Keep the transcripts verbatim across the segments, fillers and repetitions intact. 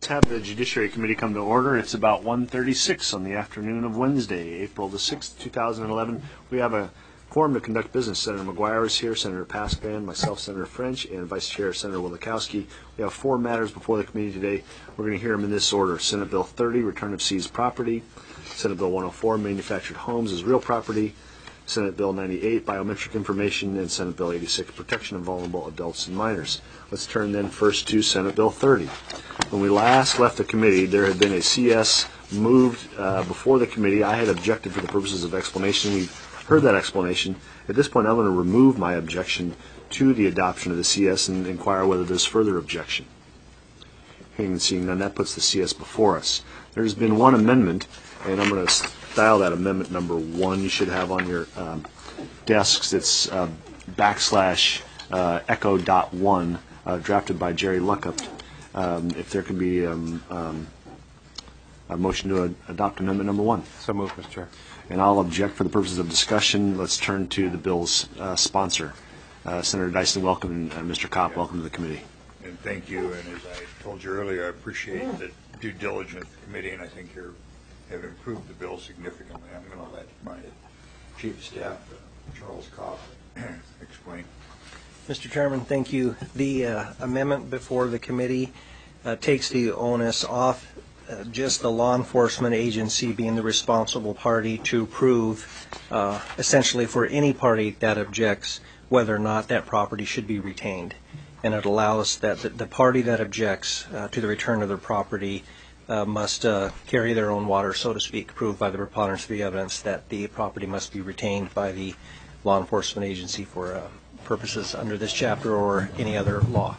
have the Judiciary Committee come to order. It's about one thirty-six on the afternoon of Wednesday, April the sixth, two thousand eleven. We have a quorum to conduct business. Senator McGuire is here, Senator Paspan, myself, Senator French, and Vice Chair Senator Wielechowski. We have four matters before the committee today. We're going to hear them in this order. Senate Bill thirty, Return of Seized Property. Senate Bill one oh four, Manufactured Homes as Real Property. Senate Bill ninety-eight, Biometric Information, and Senate Bill eighty-six, Protection of Vulnerable Adults and Minors. Let's turn then first to Senate Bill thirty. When we last left the committee, there had been a C S moved uh, before the committee. I had objected for the purposes of explanation. We've heard that explanation. At this point, I'm going to remove my objection to the adoption of the C S and inquire whether there's further objection. Hearing and seeing none, that puts the C S before us. There's been one amendment, and I'm going to style that amendment number one. You should have on your um, desks. It's uh, backslash uh, echo dot one, uh, drafted by Jerry Luckup. Um, if there could be um, um, a motion to ad adopt amendment number one. So moved, Mister Chair. And I'll object for the purposes of discussion. Let's turn to the bill's uh, sponsor. Uh, Senator Dyson, welcome, and uh, Mister Kopp, welcome to the committee. And thank you. And as I told you earlier, I appreciate the due diligence of the committee, and I think you have improved the bill significantly. I'm going to let my chief of staff, uh, Charles Kopp, explain. Mister Chairman, thank you. The uh, amendment before the committee uh, takes the onus off uh, just the law enforcement agency being the responsible party to prove, uh, essentially for any party that objects, whether or not that property should be retained. And it allows that the, the party that objects uh, to the return of their property uh, must uh, carry their own water, so to speak, proved by the preponderance of the evidence that the property must be retained by the law enforcement agency for uh, purposes under this chapter or any other law.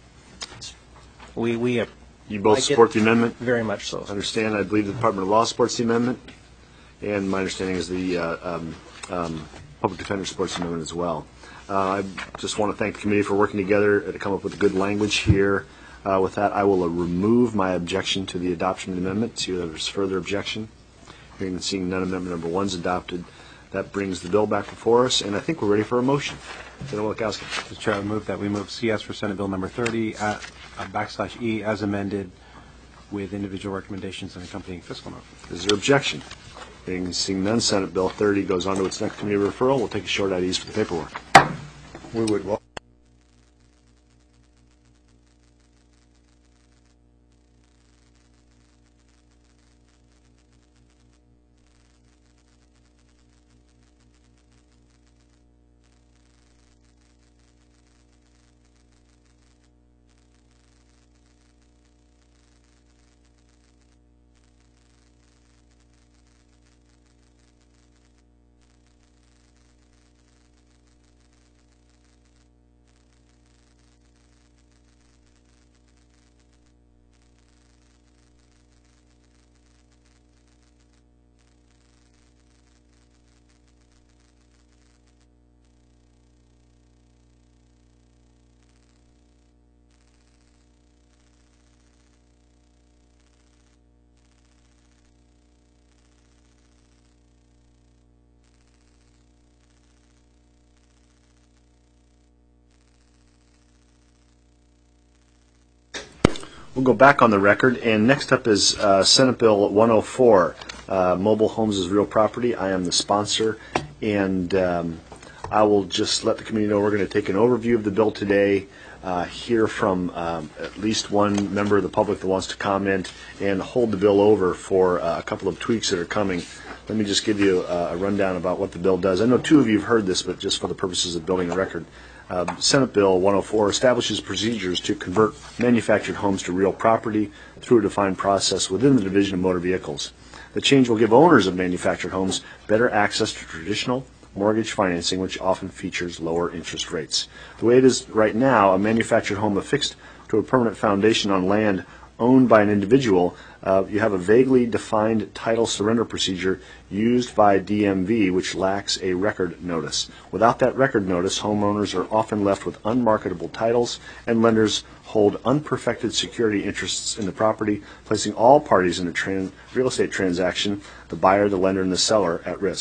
We, we uh, You both like support the amendment? Very much so. I understand. I believe the Department of Law supports the amendment, and my understanding is the uh, um, um, Public Defender supports the amendment as well. Uh, I just want to thank the committee for working together to come up with good language here. Uh, with that, I will uh, remove my objection to the adoption of the amendment. See whether there's further objection. Hearing and seeing none, amendment number one is adopted. That brings the bill back before us, and I think we're ready for a motion. Senator Wielechowski. Mister Chair, I move that we move C S for Senate Bill number thirty at uh, backslash E as amended with individual recommendations and accompanying fiscal note. Is there objection? Hearing and seeing none, Senate Bill thirty goes on to its next committee referral. We'll take a short I Ds for the paperwork. We would welcome. We'll go back on the record, and next up is uh, Senate Bill one oh four, uh, Mobile Homes as Real Property. I am the sponsor, and um, I will just let the committee know we're going to take an overview of the bill today, uh, hear from um, at least one member of the public that wants to comment, and hold the bill over for uh, a couple of tweaks that are coming. Let me just give you a, a rundown about what the bill does. I know two of you have heard this, but just for the purposes of building a record. Uh, Senate Bill one oh four establishes procedures to convert manufactured homes to real property through a defined process within the Division of Motor Vehicles. The change will give owners of manufactured homes better access to traditional mortgage financing, which often features lower interest rates. The way it is right now, a manufactured home affixed to a permanent foundation on land owned by an individual, uh, you have a vaguely defined title surrender procedure used by D M V, which lacks a record notice. Without that record notice, homeowners are often left with unmarketable titles, and lenders hold unperfected security interests in the property, placing all parties in a tran real estate transaction, the buyer, the lender, and the seller, at risk.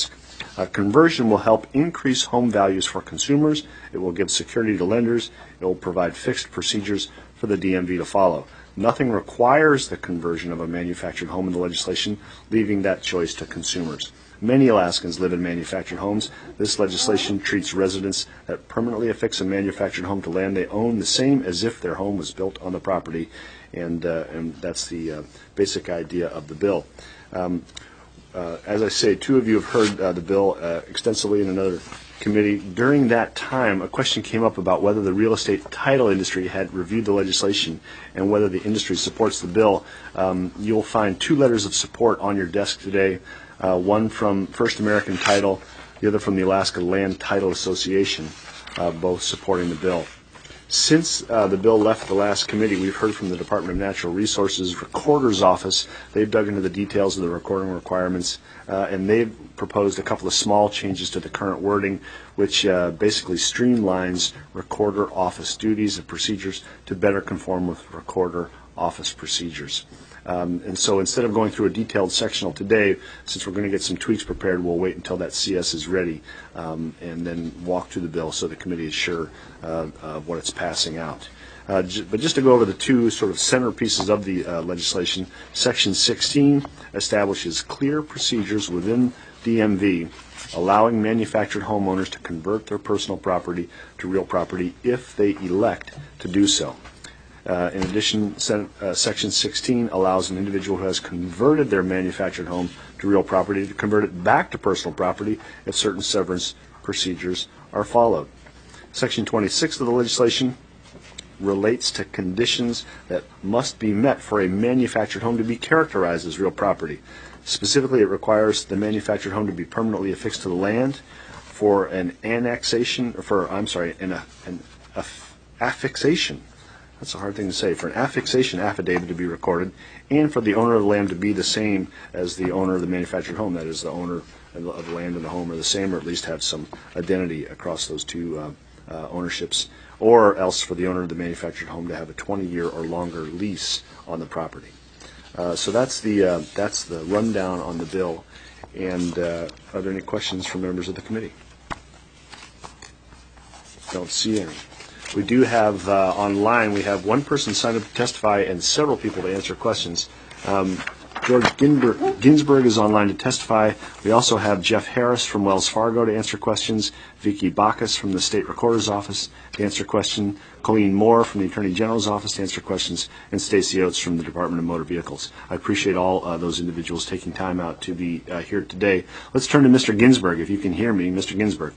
Uh, conversion will help increase home values for consumers. It will give security to lenders. It will provide fixed procedures for the D M V to follow. Nothing requires the conversion of a manufactured home in the legislation, leaving that choice to consumers. Many Alaskans live in manufactured homes. This legislation treats residents that permanently affix a manufactured home to land they own the same as if their home was built on the property, and, uh, and that's the uh, basic idea of the bill. Um, uh, as I say, two of you have heard uh, the bill uh, extensively in another committee. During that time, a question came up about whether the real estate title industry had reviewed the legislation and whether the industry supports the bill. Um, you'll find two letters of support on your desk today, uh, one from First American Title, the other from the Alaska Land Title Association, uh, both supporting the bill. Since uh, the bill left the last committee, we've heard from the Department of Natural Resources Recorder's Office. They've dug into the details of the recording requirements, uh, and they've proposed a couple of small changes to the current wording, which uh, basically streamlines recorder office duties and procedures to better conform with recorder office procedures. Um, and so instead of going through a detailed sectional today, since we're going to get some tweaks prepared, we'll wait until that C S is ready um, and then walk through the bill so the committee is sure uh, of what it's passing out. Uh, j- but just to go over the two sort of centerpieces of the uh, legislation, Section sixteen establishes clear procedures within D M V allowing manufactured homeowners to convert their personal property to real property if they elect to do so. Uh, in addition, Sen- uh, Section sixteen allows an individual who has converted their manufactured home to real property to convert it back to personal property if certain severance procedures are followed. Section twenty-six of the legislation relates to conditions that must be met for a manufactured home to be characterized as real property. Specifically, it requires the manufactured home to be permanently affixed to the land, for an annexation, or for, I'm sorry, an, an aff- affixation. That's a hard thing to say. For an affixation affidavit to be recorded, and for the owner of the land to be the same as the owner of the manufactured home. That is, the owner of the land and the home are the same, or at least have some identity across those two uh, uh, ownerships. Or else for the owner of the manufactured home to have a twenty-year or longer lease on the property. Uh, so that's the uh, that's the rundown on the bill. And uh, are there any questions from members of the committee? Don't see any. We do have uh, online, we have one person signed up to testify and several people to answer questions. Um, George Ginsberg, Ginsberg is online to testify. We also have Jeff Harris from Wells Fargo to answer questions, Vicky Bacchus from the State Recorder's Office to answer questions, Colleen Moore from the Attorney General's Office to answer questions, and Stacy Oates from the Department of Motor Vehicles. I appreciate all uh, those individuals taking time out to be uh, here today. Let's turn to Mister Ginsberg, if you can hear me. Mister Ginsberg.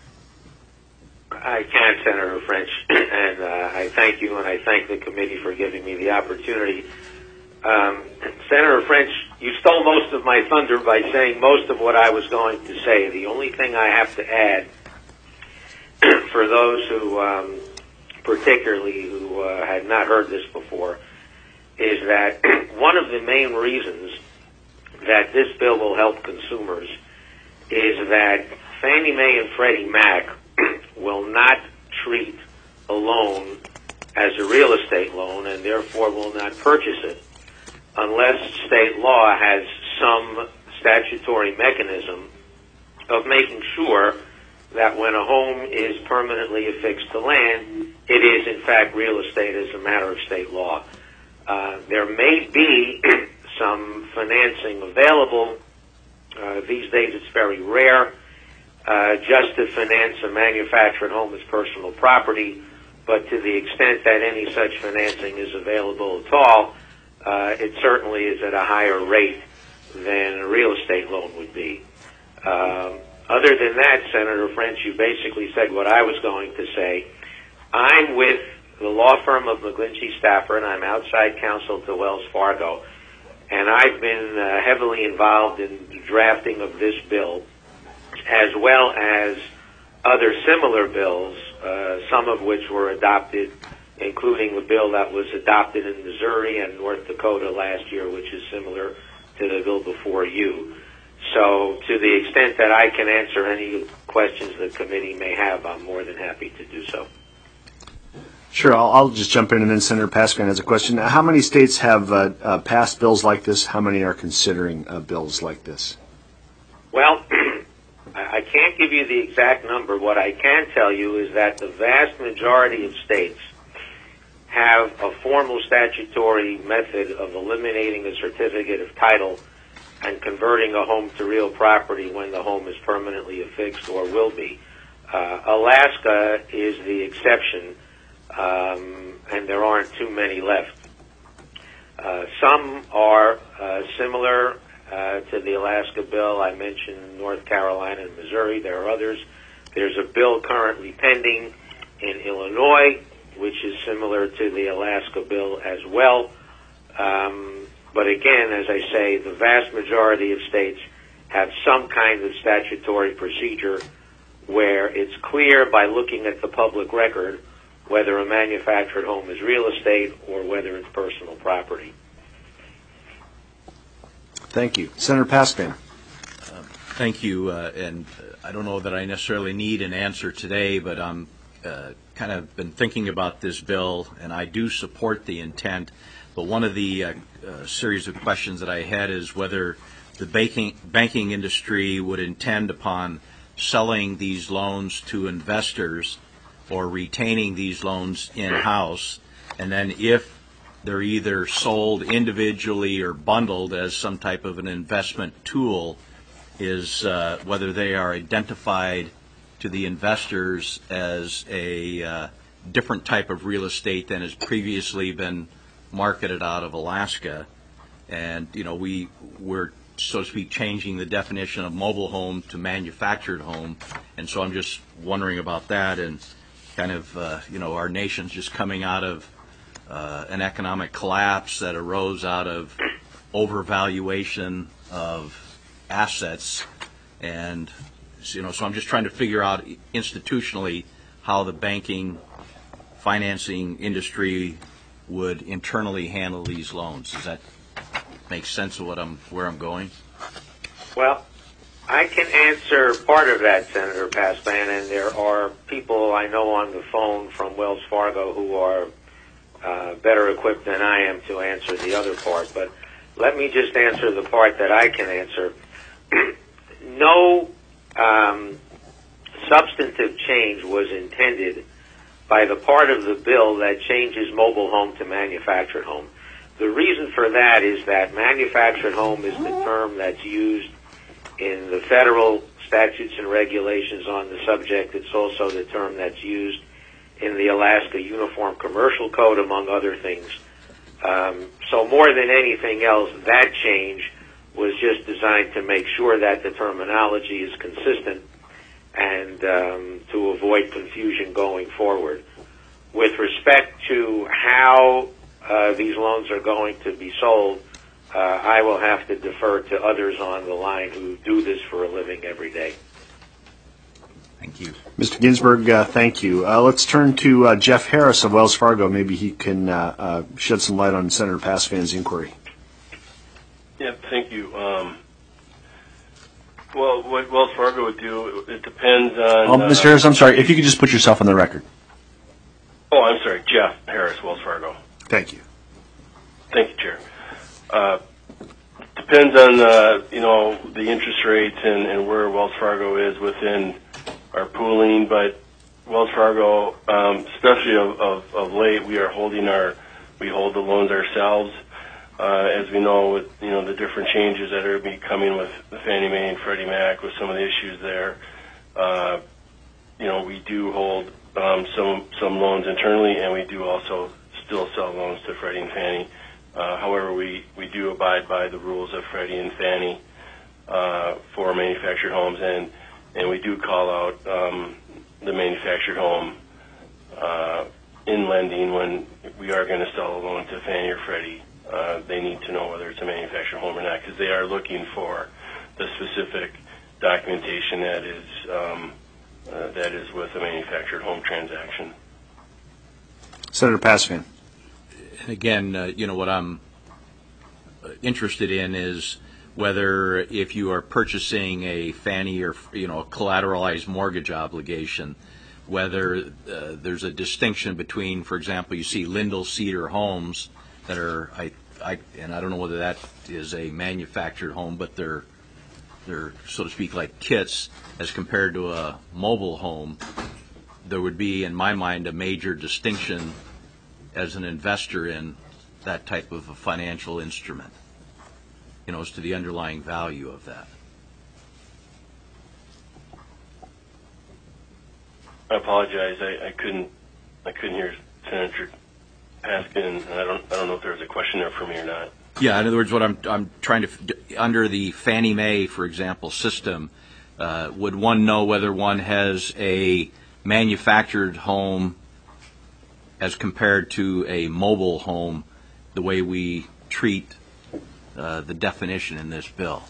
I can, Senator French, and uh, I thank you and I thank the committee for giving me the opportunity. Um, Senator French, you stole most of my thunder by saying most of what I was going to say. The only thing I have to add, for those who, um, particularly who uh, had not heard this before, is that one of the main reasons that this bill will help consumers is that Fannie Mae and Freddie Mac will not treat a loan as a real estate loan and therefore will not purchase it unless state law has some statutory mechanism of making sure that when a home is permanently affixed to land, it is in fact real estate as a matter of state law. Uh, there may be some financing available. Uh, these days it's very rare uh, just to finance a manufactured home as personal property, but to the extent that any such financing is available at all, uh, it certainly is at a higher rate than a real estate loan would be. Um, other than that, Senator French, you basically said what I was going to say. I'm with the law firm of McGlinchey Stafford. I'm outside counsel to Wells Fargo, and I've been uh, heavily involved in the drafting of this bill, as well as other similar bills, uh, some of which were adopted, including the bill that was adopted in Missouri and North Dakota last year, which is similar to the bill before you. So to the extent that I can answer any questions the committee may have, I'm more than happy to do so. Sure, I'll, I'll just jump in, and then Senator Paskman has a question. How many states have uh, uh, passed bills like this? How many are considering uh, bills like this? Well, can't give you the exact number. What I can tell you is that the vast majority of states have a formal statutory method of eliminating a certificate of title and converting a home to real property when the home is permanently affixed or will be. Uh, Alaska is the exception, um, and there aren't too many left. Uh, some are uh, similar uh, to the Alaska bill. I mentioned North Carolina and Missouri. There are others. There's a bill currently pending in Illinois, which is similar to the Alaska bill as well. Um, but again, as I say, the vast majority of states have some kind of statutory procedure where it's clear by looking at the public record whether a manufactured home is real estate or whether it's personal property. Thank you. Senator Paspin. Thank you, uh, and I don't know that I necessarily need an answer today, but I'm uh, kind of been thinking about this bill, and I do support the intent. But one of the uh, uh, series of questions that I had is whether the banking banking industry would intend upon selling these loans to investors or retaining these loans in-house, and then if they're either sold individually or bundled as some type of an investment tool, is uh, whether they are identified to the investors as a uh, different type of real estate than has previously been marketed out of Alaska. And, you know, we, we're, so to speak, changing the definition of mobile home to manufactured home. And so I'm just wondering about that, and kind of, uh, you know, our nation's just coming out of uh, an economic collapse that arose out of overvaluation of assets. And, you know, so I'm just trying to figure out institutionally how the banking financing industry would internally handle these loans. Does that make sense of what I'm, where I'm going? Well, I can answer part of that, Senator Paspin, and there are people I know on the phone from Wells Fargo who are uh, better equipped than I am to answer the other part. But let me just answer the part that I can answer. No um, substantive change was intended by the part of the bill that changes mobile home to manufactured home. The reason for that is that manufactured home is the term that's used in the federal statutes and regulations on the subject. It's also the term that's used in the Alaska Uniform Commercial Code, among other things. Um, so more than anything else, that change was just designed to make sure that the terminology is consistent and um, to avoid confusion going forward. With respect to how uh, these loans are going to be sold, uh, I will have to defer to others on the line who do this for a living every day. Thank you. Mister Ginsburg, uh, thank you. Uh, let's turn to uh, Jeff Harris of Wells Fargo. Maybe he can uh, uh, shed some light on Senator Paspin's inquiry. Yeah, thank you. Um, well, what Wells Fargo would do, it depends on... Oh, Mister Uh, Harris, I'm sorry. If you could just put yourself on the record. Oh, I'm sorry. Jeff Harris, Wells Fargo. Thank you. Thank you, Chair. Uh, depends on, uh, you know, the interest rates and, and where Wells Fargo is within our pooling, but Wells Fargo, um, especially of, of, of late, we are holding our, we hold the loans ourselves. Uh, as we know, with, you know, the different changes that are be coming with the Fannie Mae and Freddie Mac, with some of the issues there, uh, you know, we do hold um, some some loans internally, and we do also still sell loans to Freddie and Fannie. Uh, however, we, we do abide by the rules of Freddie and Fannie uh, for manufactured homes, and, and we do call out um, the manufactured home uh, in lending when we are going to sell a loan to Fannie or Freddie. Uh, they need to know whether it's a manufactured home or not, because they are looking for the specific documentation that is um, uh, that is with a manufactured home transaction. Senator Paspin. Again, uh, you know, what I'm interested in is whether if you are purchasing a Fannie or, you know, a collateralized mortgage obligation, whether uh, there's a distinction between, for example, you see Lindell Cedar homes that are, I, I, and I don't know whether that is a manufactured home, but they're they're, so to speak, like kits as compared to a mobile home, there would be, in my mind, a major distinction as an investor in that type of a financial instrument, you know, as to the underlying value of that. I apologize. I, I couldn't. I couldn't hear Senator Paskin, and I don't. I don't know if there was a question there for me or not. Yeah. In other words, what I'm I'm trying to under the Fannie Mae, for example, system, uh, would one know whether one has a manufactured home as compared to a mobile home, the way we treat uh, the definition in this bill?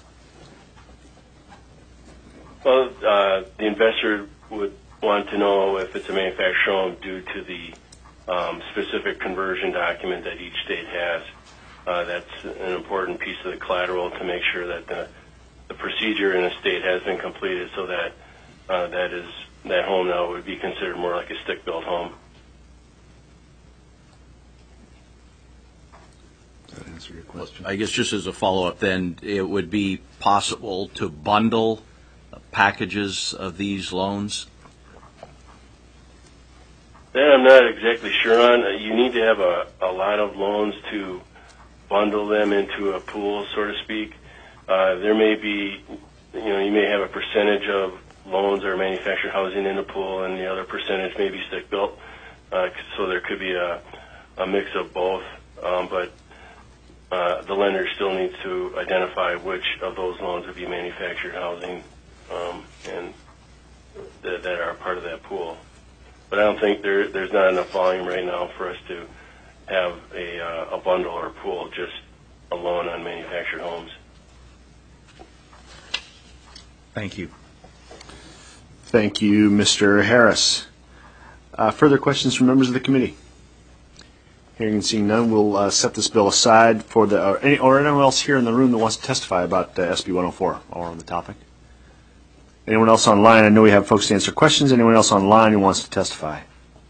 Well, uh, the investor would want to know if it's a manufactured home due to the um, specific conversion document that each state has. Uh, that's an important piece of the collateral to make sure that the, the procedure in a state has been completed, so that uh, that is that home now would be considered more like a stick-built home. Does that answer your question? I guess just as a follow-up, then, it would be possible to bundle packages of these loans? That I'm not exactly sure on. Uh, you need to have a, a lot of loans to bundle them into a pool, so to speak. Uh, there may be, you know, you may have a percentage of loans or manufactured housing in a pool, and the other percentage may be stick-built. Uh, so there could be a, a mix of both. Um, but uh, the lender still needs to identify which of those loans would be manufactured housing um, and th- that are part of that pool. But I don't think there, there's not enough volume right now for us to have a, uh, a bundle or pool, just a loan on manufactured homes. Thank you. Thank you, Mister Harris. Uh, further questions from members of the committee? Hearing and seeing none, we'll uh, set this bill aside for the, or, any, or anyone else here in the room that wants to testify about uh, S B one oh four or on the topic. Anyone else online? I know we have folks to answer questions. Anyone else online who wants to testify?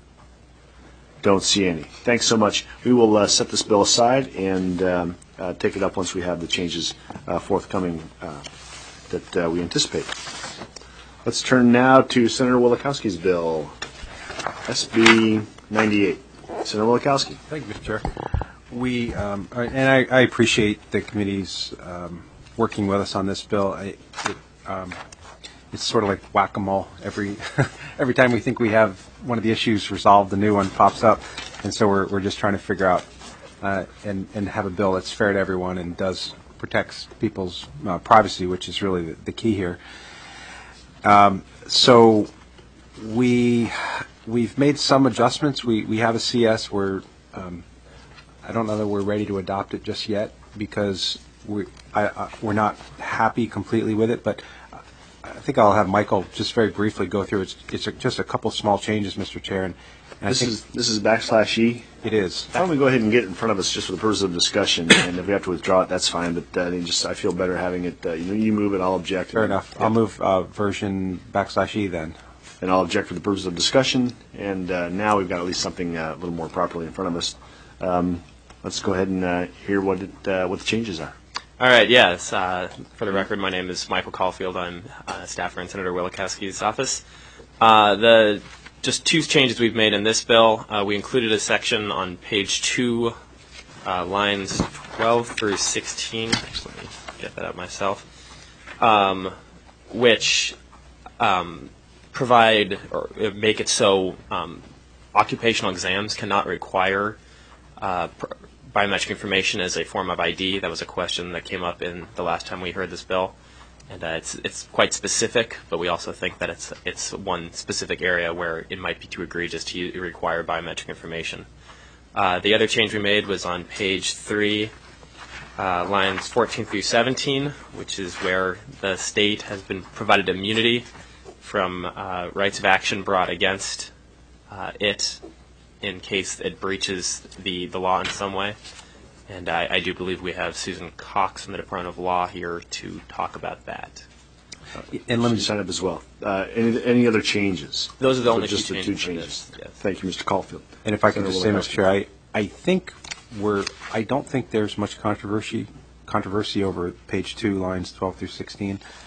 Don't see any. Thanks so much. We will uh, set this bill aside and um, uh, take it up once we have the changes uh, forthcoming uh, that uh, we anticipate. Let's turn now to Senator Wielechowski's bill, S B ninety-eight. Senator Wielechowski. Thank you, Mister Chair. We, um, and I, I appreciate the committee's um, working with us on this bill. I, it, um, it's sort of like whack-a-mole. Every every time we think we have one of the issues resolved, a new one pops up, and so we're we're just trying to figure out uh, and and have a bill that's fair to everyone and does protects people's uh, privacy, which is really the, the key here. Um, so we we've made some adjustments. We we have a C S where um, I don't know that we're ready to adopt it just yet because we I, I, we're not happy completely with it, but I think I'll have Michael just very briefly go through. It's, it's a, just a couple small changes, Mister Chair. And, and This I think is this is backslash E. it is. Why don't we go ahead and get it in front of us just for the purpose of discussion, and if we have to withdraw it, that's fine. But uh, I think just I feel better having it. Uh, you know, you move it, I'll object. Fair enough. Yeah. I'll move uh, version backslash E then. And I'll object for the purpose of discussion. And uh, now we've got at least something uh, a little more properly in front of us. Um, let's go ahead and uh, hear what it, uh, what the changes are. All right, yes. Uh, for the record, my name is Michael Caulfield. I'm a staffer in Senator Wielechowski's office. Uh, the just two changes we've made in this bill. Uh, we included a section on page two, uh, lines twelve through sixteen. Let me get that up myself. Um, which um, provide or make it so um, occupational exams cannot require uh, pr- biometric information as a form of I D. That was a question that came up in the last time we heard this bill, and uh, it's it's quite specific. But we also think that it's it's one specific area where it might be too egregious to u- require biometric information. Uh, the other change we made was on page three, uh, lines fourteen through seventeen, which is where the state has been provided immunity from uh, rights of action brought against uh, it in case it breaches the, the law in some way. And I, I do believe we have Susan Cox from the Department of Law here to talk about that. And let me sign up as well. Uh, any, any other changes? Those are the So only just two the changes. two on changes. this, yes. Thank you, Mister Caulfield. And if I can Senator just say, Mister Wielechowski. Chair, I, I think we're, I don't think there's much controversy controversy over page two, lines twelve through sixteen.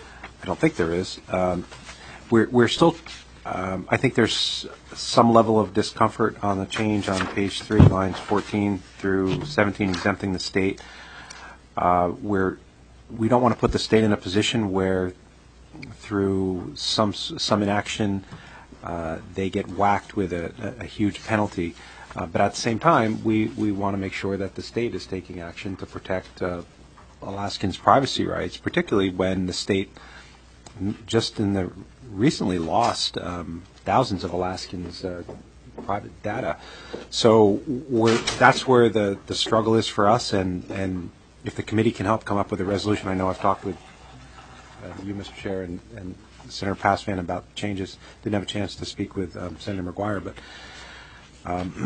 I don't think there is. Um, we're, we're still, um, I think there's some level of discomfort on the change on page three, lines fourteen through seventeen, exempting the state. Uh, where we don't want to put the state in a position where through some some inaction uh, they get whacked with a, a, a huge penalty. Uh, but at the same time, we, we want to make sure that the state is taking action to protect uh, Alaskans' privacy rights, particularly when the state just in the recently lost um, thousands of Alaskans' uh, private data. So we're, that's where the, the struggle is for us, and, and if the committee can help come up with a resolution. I know I've talked with uh, you, Mister Chair, and, and Senator Passvan about changes. Didn't have a chance to speak with um, Senator McGuire, but um,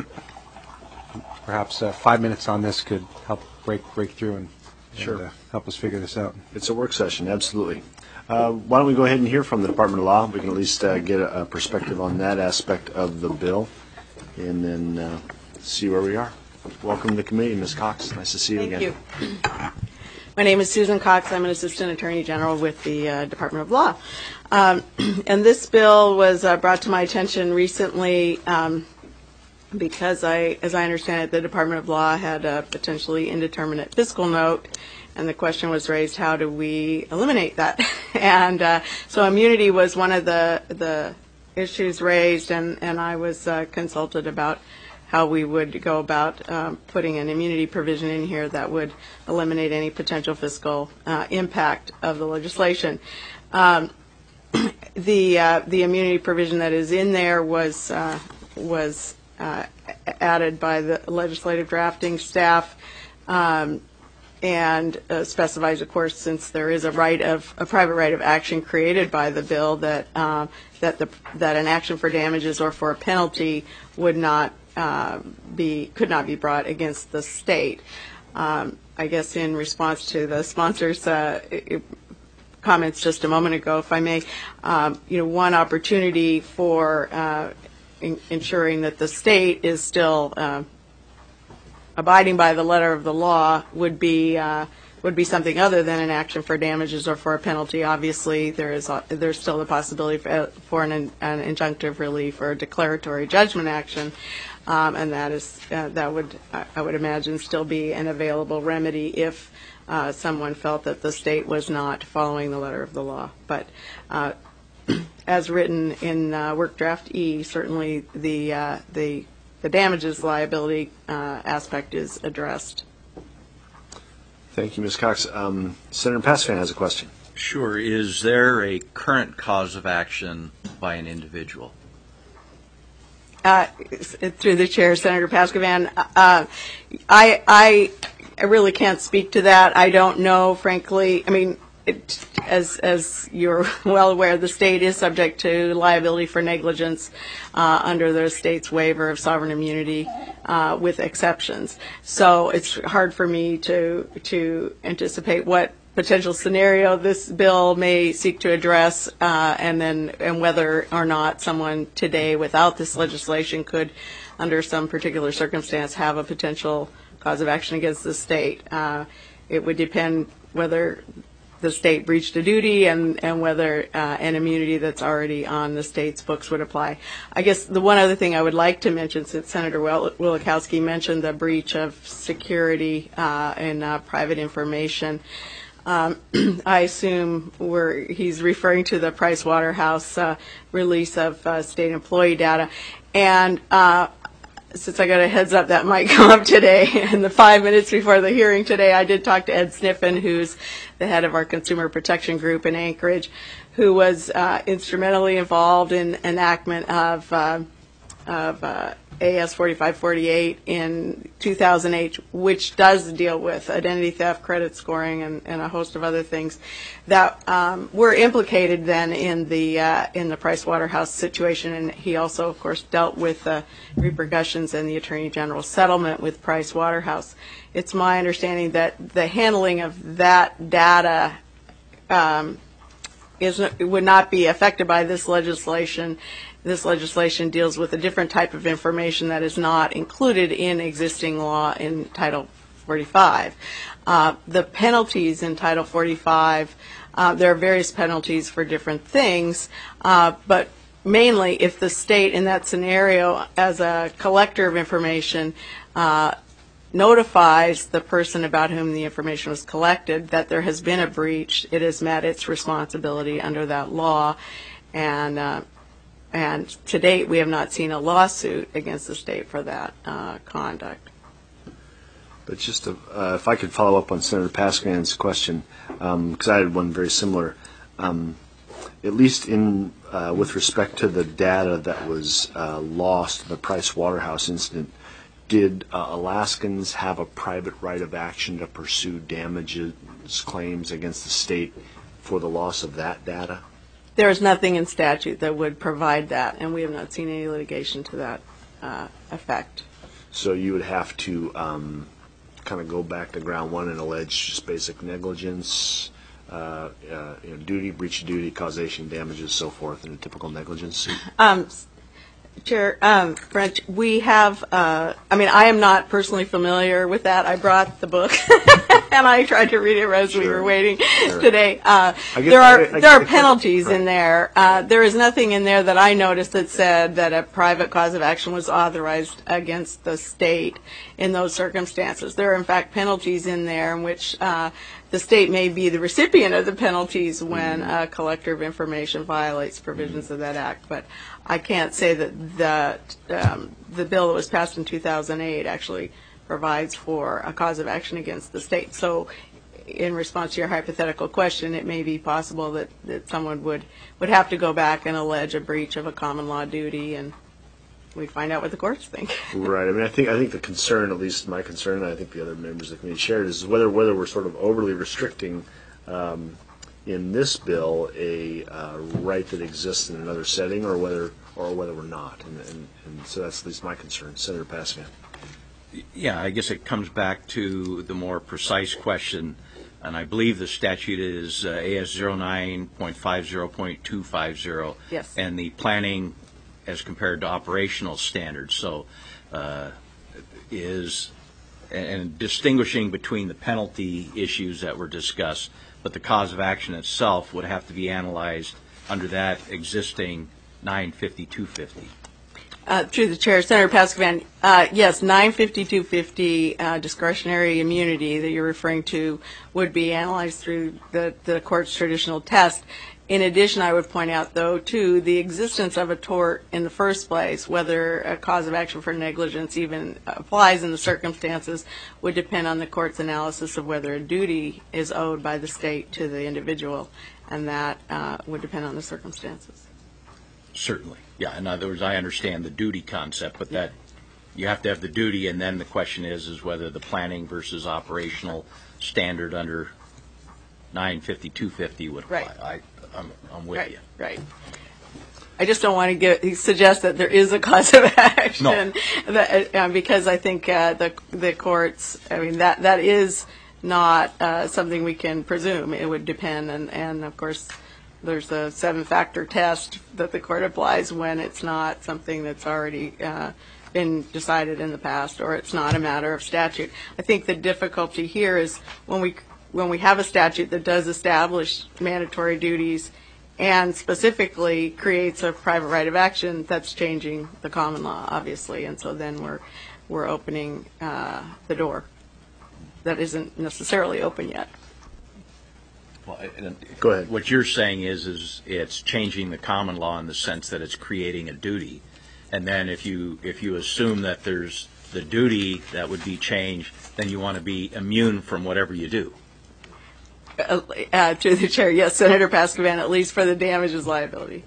perhaps uh, five minutes on this could help break break through and, Sure. and uh, help us figure this out. It's a work session, absolutely. Uh, why don't we go ahead and hear from the Department of Law? We can at least uh, get a, a perspective on that aspect of the bill, and then uh, see where we are. Welcome to the committee, Miz Cox. Nice to see you Thank again. you. My name is Susan Cox. I'm an Assistant Attorney General with the uh, Department of Law. Um, and this bill was uh, brought to my attention recently um, because, I, as I understand it, the Department of Law had a potentially indeterminate fiscal note, and the question was raised, how do we eliminate that? and uh, so immunity was one of the, the issues raised, and, and I was uh, consulted about how we would go about um, putting an immunity provision in here that would eliminate any potential fiscal uh, impact of the legislation. Um, the uh, the immunity provision that is in there was uh, was uh, added by the legislative drafting staff, um, and uh, specifies, of course, since there is a right of a private right of action created by the bill, that uh, that the that an action for damages or for a penalty would not Uh, be could not be brought against the state. Um, I guess in response to the sponsors' uh, it, comments just a moment ago, if I may, um, you know, one opportunity for uh, in, ensuring that the state is still uh, abiding by the letter of the law would be uh, would be something other than an action for damages or for a penalty. Obviously, there is a, there's still the possibility for, for an, an injunctive relief or a declaratory judgment action. Um, and that is uh, that would I would imagine still be an available remedy if uh, someone felt that the state was not following the letter of the law. But uh, as written in uh, Work Draft E, certainly the uh, the the damages liability uh, aspect is addressed. Thank you, Miz Cox. Um, Senator Passvan has a question. Sure. Is there a current cause of action by an individual? Uh, through the chair, Senator Pascavan, uh, I, I I really can't speak to that. I don't know, frankly. I mean, it, as as you're well aware, the state is subject to liability for negligence uh, under the state's waiver of sovereign immunity, uh, with exceptions. So it's hard for me to to anticipate what potential scenario this bill may seek to address, uh, and then and whether or not someone today without this legislation could, under some particular circumstance, have a potential cause of action against the state. Uh, it would depend whether the state breached a duty and, and whether uh, an immunity that's already on the state's books would apply. I guess the one other thing I would like to mention, since Senator Wielechowski mentioned the breach of security uh, and uh, private information, Um, I assume we're, he's referring to the Price Waterhouse uh, release of uh, state employee data. And uh, since I got a heads up that might come up today, in the five minutes before the hearing today, I did talk to Ed Sniffen, who's the head of our Consumer Protection Group in Anchorage, who was uh, instrumentally involved in enactment of, uh, of uh, A S forty-five forty-eight in two thousand eight, which does deal with identity theft, credit scoring, and, and a host of other things that um, were implicated then in the uh, in the Price Waterhouse situation. And he also, of course, dealt with the repercussions in the Attorney General's settlement with Price Waterhouse. It's my understanding that the handling of that data um, is would not be affected by this legislation. This legislation deals with a different type of information that is not included in existing law in Title forty-five. Uh, the penalties in Title forty-five Uh, there are various penalties for different things, uh, but mainly if the state in that scenario, as a collector of information, uh, notifies the person about whom the information was collected that there has been a breach, it has met its responsibility under that law. And uh, and to date, we have not seen a lawsuit against the state for that uh, conduct. But just to, uh, if I could follow up on Senator Paskivan's question, because um, I had one very similar. Um, at least in uh, with respect to the data that was uh, lost in the Price Waterhouse incident, did uh, Alaskans have a private right of action to pursue damages claims against the state for the loss of that data? There is nothing in statute that would provide that, and we have not seen any litigation to that uh, effect. So you would have to um, kind of go back to ground one and allege just basic negligence, uh, uh, you know, duty, breach of duty, causation, damages, so forth, in a typical negligence suit? Um, Chair um, French, we have, uh, I mean, I am not personally familiar with that. I brought the book, and I tried to read it as sure. we were waiting sure. today. Uh, get, there are I, I, there I, are I, penalties right. in there. Uh, there is nothing in there that I noticed that said that a private cause of action was authorized against the state in those circumstances. There are, in fact, penalties in there in which uh, the state may be the recipient of the penalties when mm-hmm. a collector of information violates provisions mm-hmm. of that act. But I can't say that the, um, the bill that was passed in two thousand eight actually provides for a cause of action against the state. So in response to your hypothetical question, it may be possible that, that someone would, would have to go back and allege a breach of a common law duty, and we find out what the courts think. Right. I mean, I think I think the concern, at least my concern, and I think the other members of the committee shared, is whether whether we're sort of overly restricting um, in this bill a uh, right that exists in another setting, or whether or whether we're not. And, and, and so that's at least my concern. Senator Paskivan. Yeah, I guess it comes back to the more precise question, and I believe the statute is uh, A S zero nine point five zero point two five zero. Yes. And the planning as compared to operational standards. So uh, is, and, and distinguishing between the penalty issues that were discussed, but the cause of action itself would have to be analyzed under that existing nine fifty-two fifty. Uh, through the chair, Senator Paskivan, uh, yes, nine fifty-two fifty uh, discretionary immunity that you're referring to would be analyzed through the, the court's traditional test. In addition, I would point out, though, too, the existence of a tort in the first place, whether a cause of action for negligence even applies in the circumstances, would depend on the court's analysis of whether a duty is owed by the state to the individual, and that uh, would depend on the circumstances. Certainly. Yeah, in other words, I understand the duty concept, but that you have to have the duty, and then the question is, is whether the planning versus operational standard under nine fifty-two fifty would apply. Right. I, I'm, I'm with right, you. Right. I just don't want to get, suggest that there is a cause of action, no. that, uh, because I think uh, the the courts, I mean, that that is not uh, something we can presume. It would depend, and, and of course, there's a seven-factor test that the court applies when it's not something that's already uh, been decided in the past, or it's not a matter of statute. I think the difficulty here is when we when we have a statute that does establish mandatory duties and specifically creates a private right of action, that's changing the common law, obviously, and so then we're we're opening uh, the door that isn't necessarily open yet. Well, and Go ahead. What you're saying is, is it's changing the common law in the sense that it's creating a duty, and then if you if you assume that there's the duty that would be changed, then you want to be immune from whatever you do. Uh, uh, to the chair, yes, Senator Paskivan, at least for the damages liability.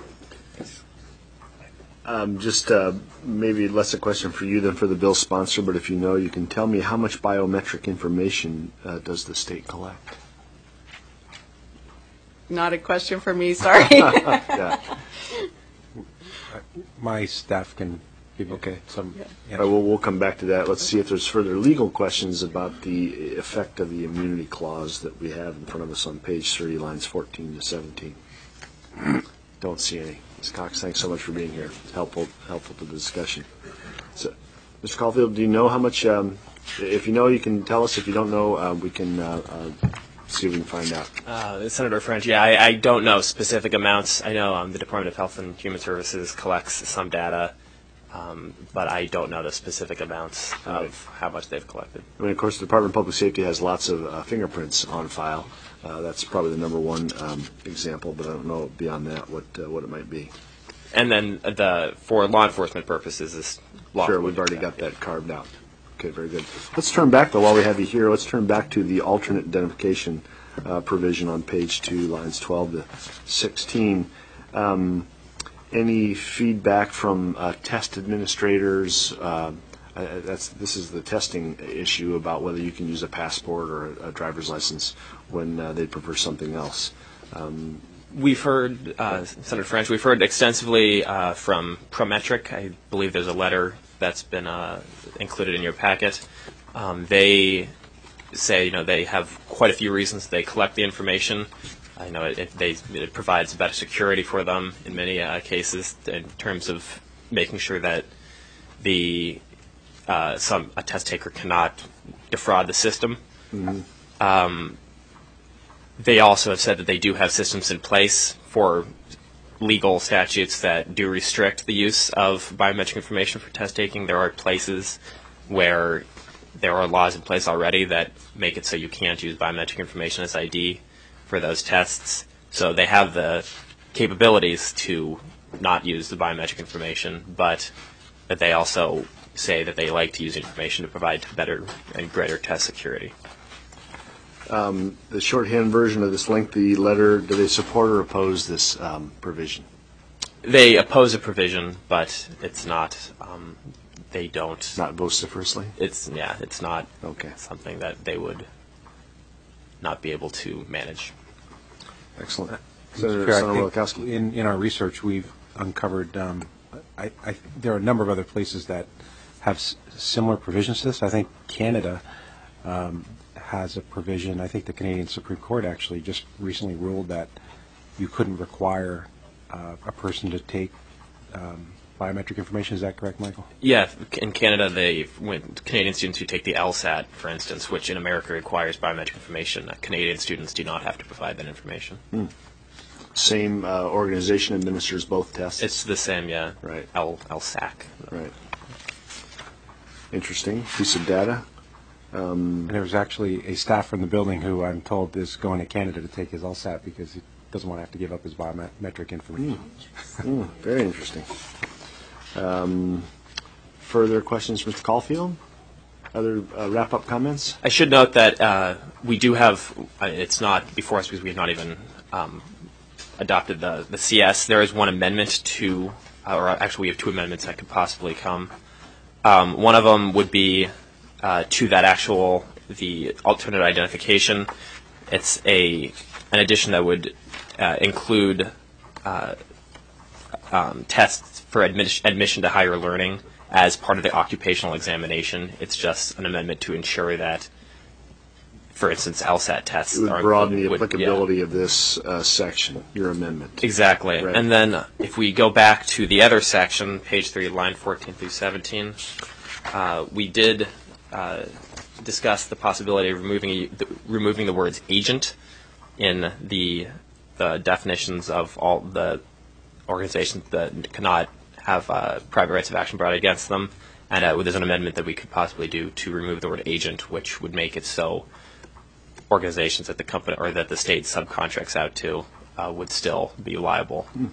Um, just uh, maybe less a question for you than for the bill sponsor, but if you know, you can tell me how much biometric information uh, does the state collect? Not a question for me, sorry. Yeah. My staff can give you okay. some. Yeah. All right, well, we'll come back to that. Let's see if there's further legal questions about the effect of the immunity clause that we have in front of us on page three, lines fourteen to seventeen. Don't see any. Miz Cox, thanks so much for being here. It's helpful, helpful to the discussion. So, Mister Caulfield, do you know how much? Um, if you know, you can tell us. If you don't know, uh, we can uh, uh, see if we can find out. Uh, Senator French, yeah, I, I don't know specific amounts. I know um, the Department of Health and Human Services collects some data, um, but I don't know the specific amounts of how much they've collected. I mean, of course, the Department of Public Safety has lots of uh, fingerprints on file. Uh, that's probably the number one um, example, but I don't know beyond that what uh, what it might be. And then the for law enforcement purposes, this law Sure, we've already got that carved out. Okay, very good. Let's turn back, though, while we have you here, let's turn back to the alternate identification uh, provision on page two, lines twelve to sixteen. Um, any feedback from uh, test administrators? Uh, uh, that's this is the testing issue about whether you can use a passport or a, a driver's license when uh, they prefer something else. Um, We've heard, uh, Senator French, we've heard extensively uh, from Prometric. I believe there's a letter that's been uh, included in your packet. Um, they say, you know, they have quite a few reasons they collect the information. I know it, it, they, it provides better security for them in many uh, cases in terms of making sure that the uh, some a test taker cannot defraud the system. Mm-hmm. Um, They also have said that they do have systems in place for legal statutes that do restrict the use of biometric information for test taking. There are places where there are laws in place already that make it so you can't use biometric information as I D for those tests. So they have the capabilities to not use the biometric information, but that they also say that they like to use information to provide better and greater test security. Um, the shorthand version of this lengthy letter, do they support or oppose this um, provision? They oppose a provision, but it's not, um, they don't. Not vociferously? It's, yeah, it's not Okay. something that they would not be able to manage. Excellent. Mister Senator Chair, I Senator think Wilkowski. in, in our research, we've uncovered, um, I, I, there are a number of other places that have s- similar provisions to this. I think Canada um, has a provision. I think the Canadian Supreme Court actually just recently ruled that you couldn't require uh, a person to take um, biometric information. Is that correct, Michael? Yeah, in Canada, they when Canadian students who take the LSAT, for instance, which in America requires biometric information, uh, Canadian students do not have to provide that information. Hmm. Same uh, organization administers both tests? It's the same, yeah. Right. L LSAC. Right. Interesting piece of data. Um, And there was actually a staff from the building who I'm told is going to Canada to take his LSAT because he doesn't want to have to give up his biometric information. mm, very interesting. Um, further questions, Mister Caulfield? Other uh, wrap-up comments? I should note that uh, we do have, uh, it's not before us because we have not even um, adopted the, the C S. There is one amendment to, uh, or actually we have two amendments that could possibly come. Um, one of them would be uh, to that actual, the alternate identification. It's a an addition that would uh, include uh, um, tests for admis- admission to higher learning as part of the occupational examination. It's just an amendment to ensure that, for instance, LSAT tests It would are broaden the would- applicability yeah. of this uh, section, your amendment. Exactly. Right. And then uh, if we go back to the other section, page three, line fourteen through seventeen, uh, we did uh, discuss the possibility of removing the, removing the words agent in the the definitions of all the organizations that cannot have uh, private rights of action brought against them. And uh, there's an amendment that we could possibly do to remove the word agent, which would make it so organizations that the company or that the state subcontracts out to uh, would still be liable. Hmm.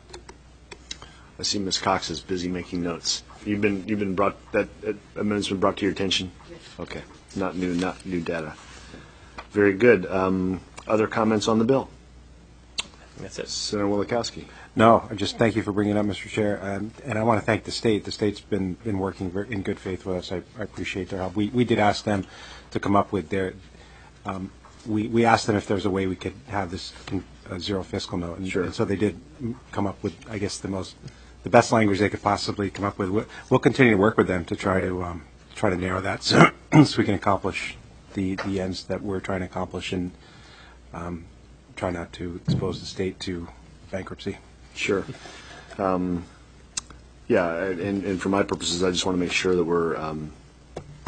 I see Miz Cox is busy making notes. You've been you've been brought that uh, amendment's been brought to your attention. Okay, not new not new data. Very good. Um, other comments on the bill? That's it. Senator Wilkowski. No, I just thank you for bringing it up, Mister Chair, um, and I want to thank the state. The state's been been working very, in good faith with us. I, I appreciate their help. We we did ask them to come up with their. Um, we we asked them if there's a way we could have this con, uh, zero fiscal note, and, Sure. and so they did come up with, I guess, the most the best language they could possibly come up with. We'll, we'll continue to work with them to try to um, try to narrow that so, so we can accomplish the the ends that we're trying to accomplish and um, try not to expose the state to bankruptcy. Sure. Um, yeah, and, and for my purposes, I just want to make sure that we're, um,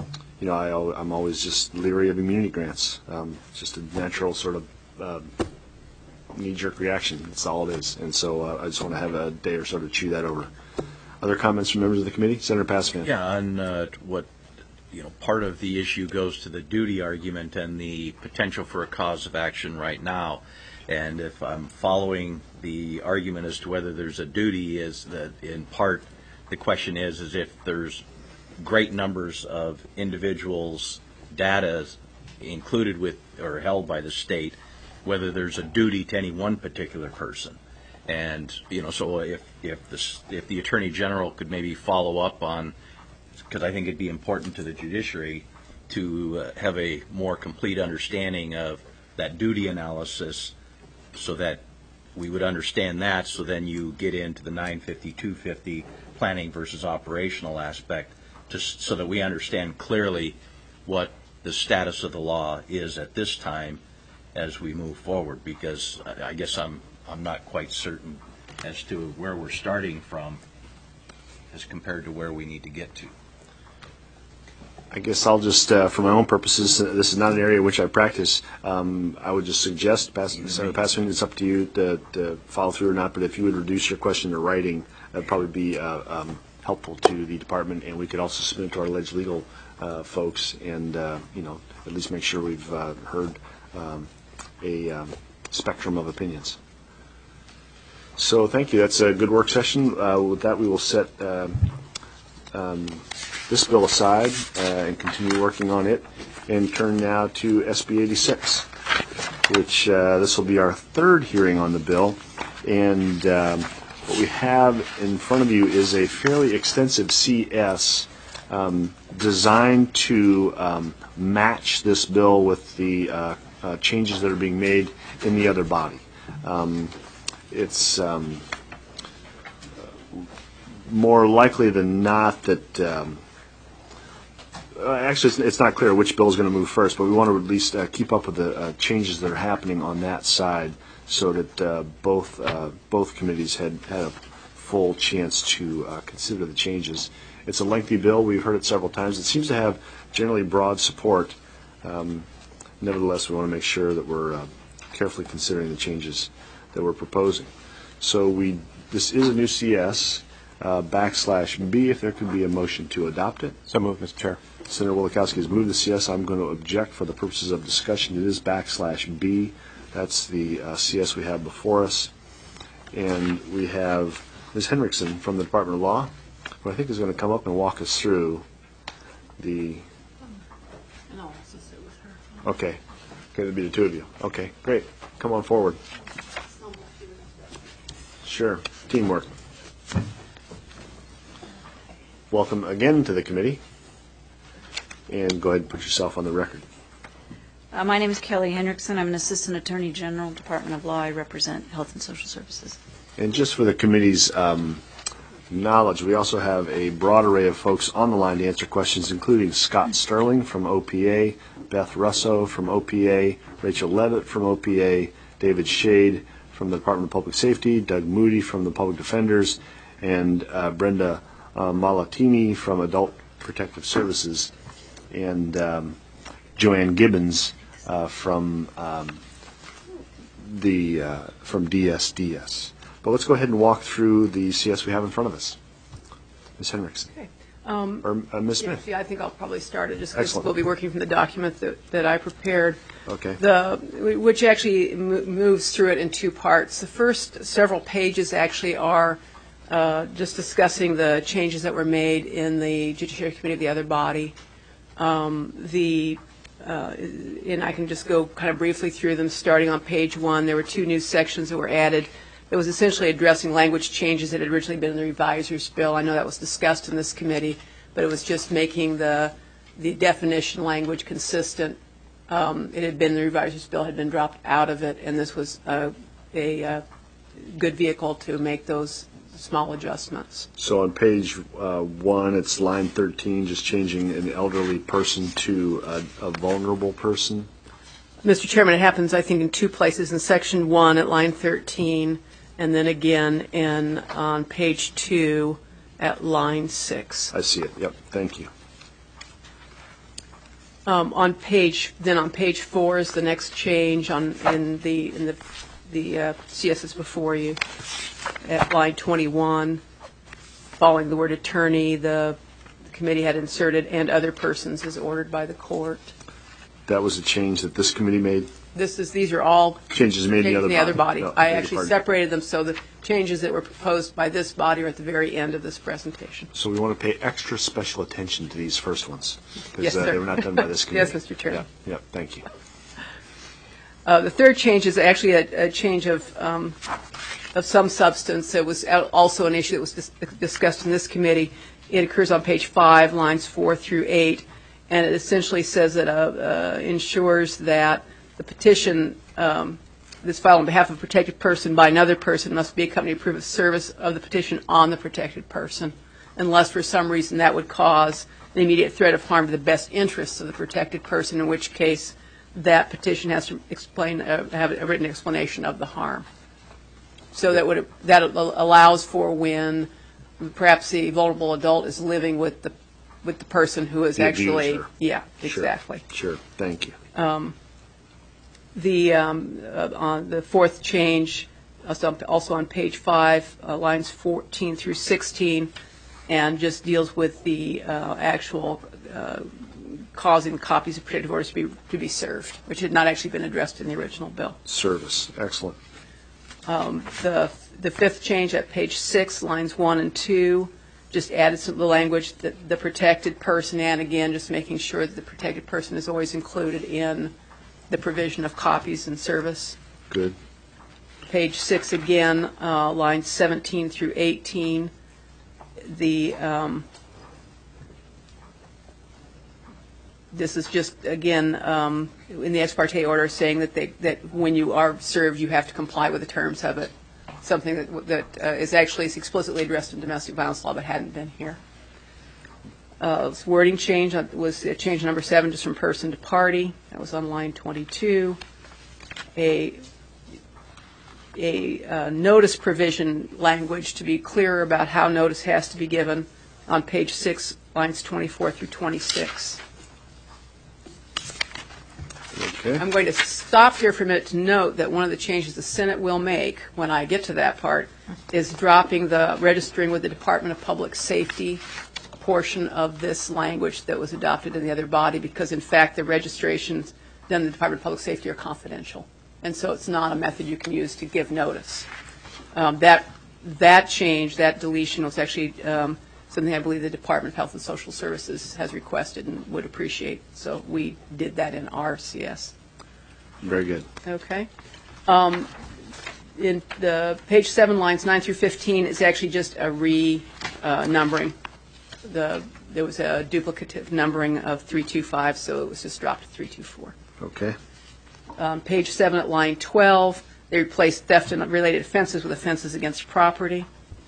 you know, I, al- I'm always just leery of immunity grants. Um, it's just a natural sort of uh, knee-jerk reaction. That's all it is. And so uh, I just want to have a day or so to chew that over. Other comments from members of the committee? Senator Pasavan. Yeah, on uh, what, you know, part of the issue goes to the duty argument and the potential for a cause of action right now. And if I'm following the argument as to whether there's a duty, is that in part the question is, is if there's great numbers of individuals' data included with or held by the state, whether there's a duty to any one particular person. And, you know, so if, if, the, if the Attorney General could maybe follow up on, because I think it'd be important to the judiciary to uh, have a more complete understanding of that duty analysis so that we would understand that, so then you get into the nine fifty, two fifty planning versus operational aspect, just so that we understand clearly what the status of the law is at this time as we move forward, because I I guess I'm I'm not quite certain as to where we're starting from as compared to where we need to get to. I guess I'll just, uh, for my own purposes, uh, this is not an area in which I practice. Um, I would just suggest, Pas- Senator Pasavan, it's up to you to, to follow through or not, but if you would reduce your question to writing, that would probably be uh, um, helpful to the department, and we could also submit it to our alleged legal uh, folks and, uh, you know, at least make sure we've uh, heard um, a um, spectrum of opinions. So thank you. That's a good work session. Uh, with that, we will set um, um, this bill aside uh, and continue working on it, and turn now to S B eighty-six, which uh, this will be our third hearing on the bill. And um, what we have in front of you is a fairly extensive C S um, designed to um, match this bill with the uh, uh, changes that are being made in the other body. Um, It's um, more likely than not that, um, uh, actually it's, it's not clear which bill is going to move first, but we want to at least uh, keep up with the uh, changes that are happening on that side so that uh, both uh, both committees had, had a full chance to uh, consider the changes. It's a lengthy bill. We've heard it several times. It seems to have generally broad support. Um, nevertheless, we want to make sure that we're uh, carefully considering the changes that we're proposing. So we, this is a new C S, uh, backslash B, if there could be a motion to adopt it. So moved, Mister Chair. Senator Wielechowski has moved the C S. I'm going to object for the purposes of discussion. It is backslash B. That's the uh, C S we have before us. And we have Miz Henriksen from the Department of Law, who I think is going to come up and walk us through the... Okay. Okay, it'll be the two of you. Okay, great. Come on forward. Sure. Teamwork. Welcome again to the committee. And go ahead and put yourself on the record. Uh, my name is Kelly Hendrickson. I'm an Assistant Attorney General, Department of Law. I represent Health and Social Services. And just for the committee's um, knowledge, we also have a broad array of folks on the line to answer questions, including Scott Sterling from O P A, Beth Russo from O P A, Rachel Levitt from O P A, David Shade from the Department of Public Safety, Doug Moody from the Public Defenders, and uh, Brenda uh, Malatini from Adult Protective Services, and um, Joanne Gibbons uh, from um, the uh, from D S D S. But let's go ahead and walk through the C S we have in front of us. Miz Henriksen. Okay. Um, or uh, Miz yeah, Smith. yeah, I think I'll probably start it just because Excellent. we'll be working from the document that, that I prepared. Okay. The which actually mo- moves through it in two parts. The first several pages actually are uh, just discussing the changes that were made in the Judiciary Committee of the other body. Um, the uh, and I can just go kind of briefly through them. Starting on page one, there were two new sections that were added. It was essentially addressing language changes that had originally been in the reviser's bill. I know that was discussed in this committee, but it was just making the the definition language consistent. Um, it had been the reviser's bill had been dropped out of it, and this was a, a, a good vehicle to make those small adjustments. So on page uh, one, it's line thirteen, just changing an elderly person to a, a vulnerable person. Mister Chairman, it happens, I think, in two places. In section one at line thirteen, and then again in on page two at line six. I see it. Yep. Thank you. Um, on page, then on page four is the next change on, in the, in the, the uh, C S S before you. At line twenty-one, following the word attorney, the committee had inserted "and other persons as ordered by the court." That was a change that this committee made? This is, these are all Changes made in the other the body. other body. No, I beg your actually pardon. separated them, so the changes that were proposed by this body are at the very end of this presentation. So we want to pay extra special attention to these first ones? Because Yes, uh, sir. they were not done by this committee. Yes, Mister Chairman. Yeah, yeah, thank you. Uh, the third change is actually a, a change of, um, of some substance. It was al- also an issue that was dis- discussed in this committee. It occurs on page five, lines four through eight, and it essentially says that uh, uh, ensures that the petition um, that's filed on behalf of a protected person by another person must be accompanied with proof of service of the petition on the protected person, unless for some reason that would cause an immediate threat of harm to the best interests of the protected person, in which case that petition has to explain, uh, have a written explanation of the harm. So that would that allows for when perhaps the vulnerable adult is living with the with the person who is The actually abuser. yeah Sure, exactly. Sure, thank you. Um, the um, uh, on the fourth change, also, also on page five, uh, lines fourteen through sixteen, and just deals with the uh, actual uh, causing copies of protective orders to be to be served, which had not actually been addressed in the original bill. Service, excellent. Um, the the fifth change at page six, lines one and two, just added some of the language that the protected person, and again, just making sure that the protected person is always included in the provision of copies and service. Good. Page six again, uh, lines seventeen through eighteen, the um, this is just again um, in the ex parte order saying that they that when you are served you have to comply with the terms of it. Something that that uh, is actually explicitly addressed in domestic violence law but hadn't been here. Uh, wording change was uh, change number seven, just from person to party. That was on line twenty-two. A a uh, notice provision language to be clearer about how notice has to be given on page six, lines twenty-four through twenty-six. Okay. I'm going to stop here for a minute to note that one of the changes the Senate will make when I get to that part is dropping the registering with the Department of Public Safety portion of this language that was adopted in the other body, because in fact the registrations done in the Department of Public Safety are confidential, and so it's not a method you can use to give notice. Um, that that change, that deletion, was actually um, something I believe the Department of Health and Social Services has requested and would appreciate. So we did that in our C S. Very good. Okay. Um, in the page seven, lines nine through fifteen is actually just a re-numbering. The there was a duplicative numbering of three two five, so it was just dropped to three two four. Okay. Um, page seven at line twelve, they replaced theft and related offenses with offenses against property.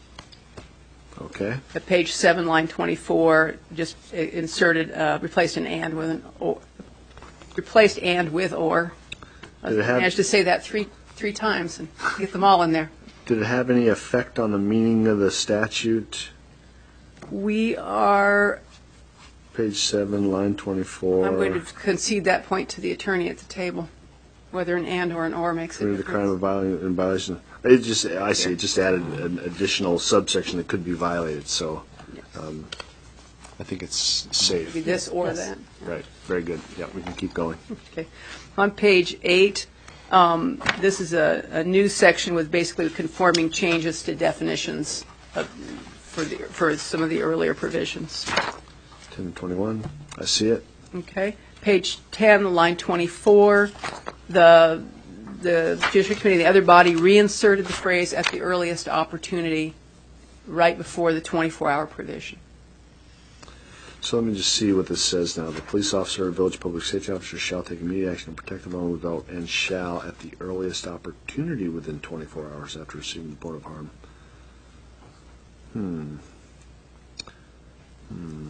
Okay. At page seven, line twenty-four, just uh, inserted, uh, replaced an and with an or, replaced and with or. I Did it have- managed to say that three three times and get them all in there. Did it have any effect on the meaning of the statute? We are, Page seven, line twenty-four. I'm going to concede that point to the attorney at the table, whether an and or an or makes a Committed the crime of difference. violation in violation. It just, I see, it just added an additional subsection that could be violated, so um, I think it's safe. Be this or that. Right, very good. Yeah, we can keep going. Okay. On page eight, um, this is a, a new section with basically conforming changes to definitions of, for the, for some of the earlier provisions. ten twenty-one, I see it. Okay. Page ten, line twenty-four, the the Judiciary Committee, the other body, reinserted the phrase "at the earliest opportunity" right before the twenty-four hour provision. So let me just see what this says now. The police officer or village public safety officer shall take immediate action to protect the vulnerable adult and shall, at the earliest opportunity within twenty-four hours after receiving the report of harm. Hmm. Hmm.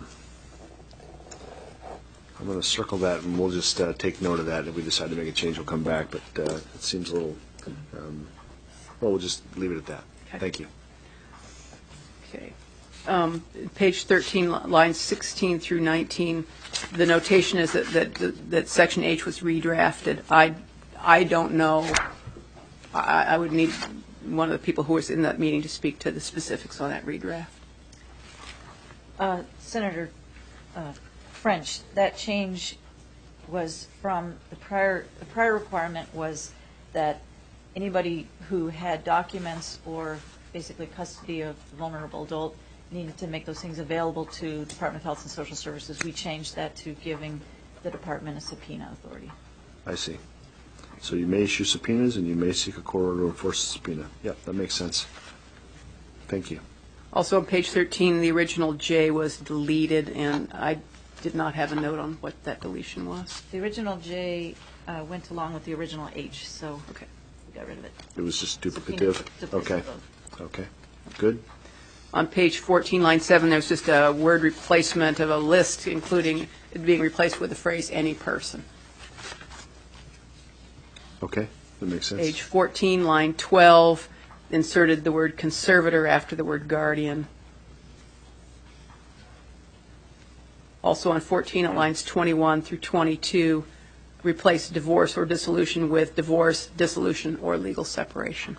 I'm going to circle that, and we'll just uh, take note of that. If we decide to make a change, we'll come back. But uh, it seems a little, um, well, we'll just leave it at that. Okay. Thank you. Okay. um, page thirteen, lines sixteen through nineteen, the notation is that, that, that section H was redrafted. I, I don't know. I, I would need one of the people who was in that meeting to speak to the specifics on that redraft. Uh, Senator uh, French, that change was from the prior, the prior requirement was that anybody who had documents or basically custody of the vulnerable adult needed to make those things available to Department of Health and Social Services. We changed that to giving the department a subpoena authority. I see. So you may issue subpoenas and you may seek a court order to enforce a subpoena. Yep, that makes sense. Thank you. Also on page thirteen, the original J was deleted, and I did not have a note on what that deletion was. The original J uh, went along with the original H, so okay. we got rid of it. It was just Subpoena duplicative? to place Okay. both. Okay. Good. On page fourteen, line seven, there's just a word replacement of a list, including it being replaced with the phrase "any person." Okay. That makes sense. Page fourteen, line twelve, inserted the word conservator after the word guardian. Also on fourteen, at lines twenty-one through twenty-two, replace divorce or dissolution with divorce, dissolution, or legal separation.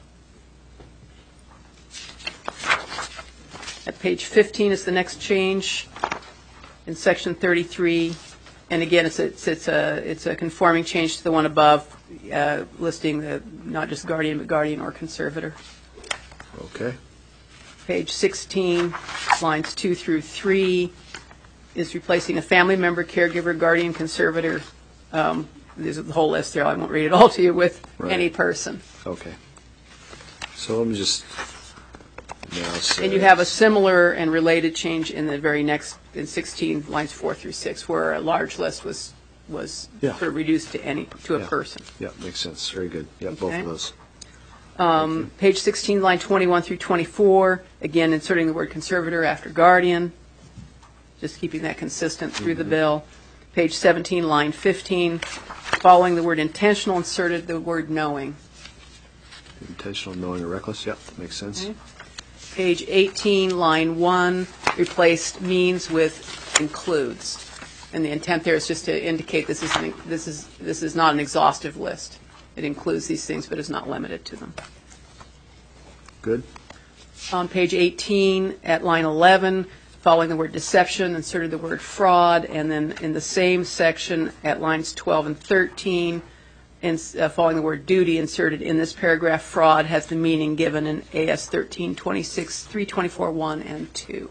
At page fifteen is the next change in section thirty-three, and again, it's a, it's, it's a it's a conforming change to the one above, uh, listing the not just guardian but guardian or conservator. Okay. Page sixteen, lines two through three, is replacing a family member, caregiver, guardian, conservator. Um, there's the whole list there. I won't read it all to you with Right. any person. Okay. So let me just now say. And you have a similar and related change in the very next, in sixteen, lines four through six, where a large list was was Yeah. sort of reduced to any to a Yeah. person. Yeah, makes sense. Very good. Yeah, both Okay. of those. Um, page sixteen, line twenty-one through twenty-four, again inserting the word conservator after guardian, just keeping that consistent through the bill. Page seventeen, line fifteen, following the word intentional, inserted the word knowing. Intentional, knowing, or reckless. Yep, makes sense. Okay. Page eighteen, line one, replaced means with includes. And the intent there is just to indicate this is, an, this is, this is not an exhaustive list. It includes these things, but is not limited to them. Good. On page eighteen, at line eleven, following the word deception, inserted the word fraud, and then in the same section at lines twelve and thirteen, and uh, following the word duty, inserted in this paragraph, fraud has the meaning given in A S thirteen twenty-six, three twenty-four, one and two.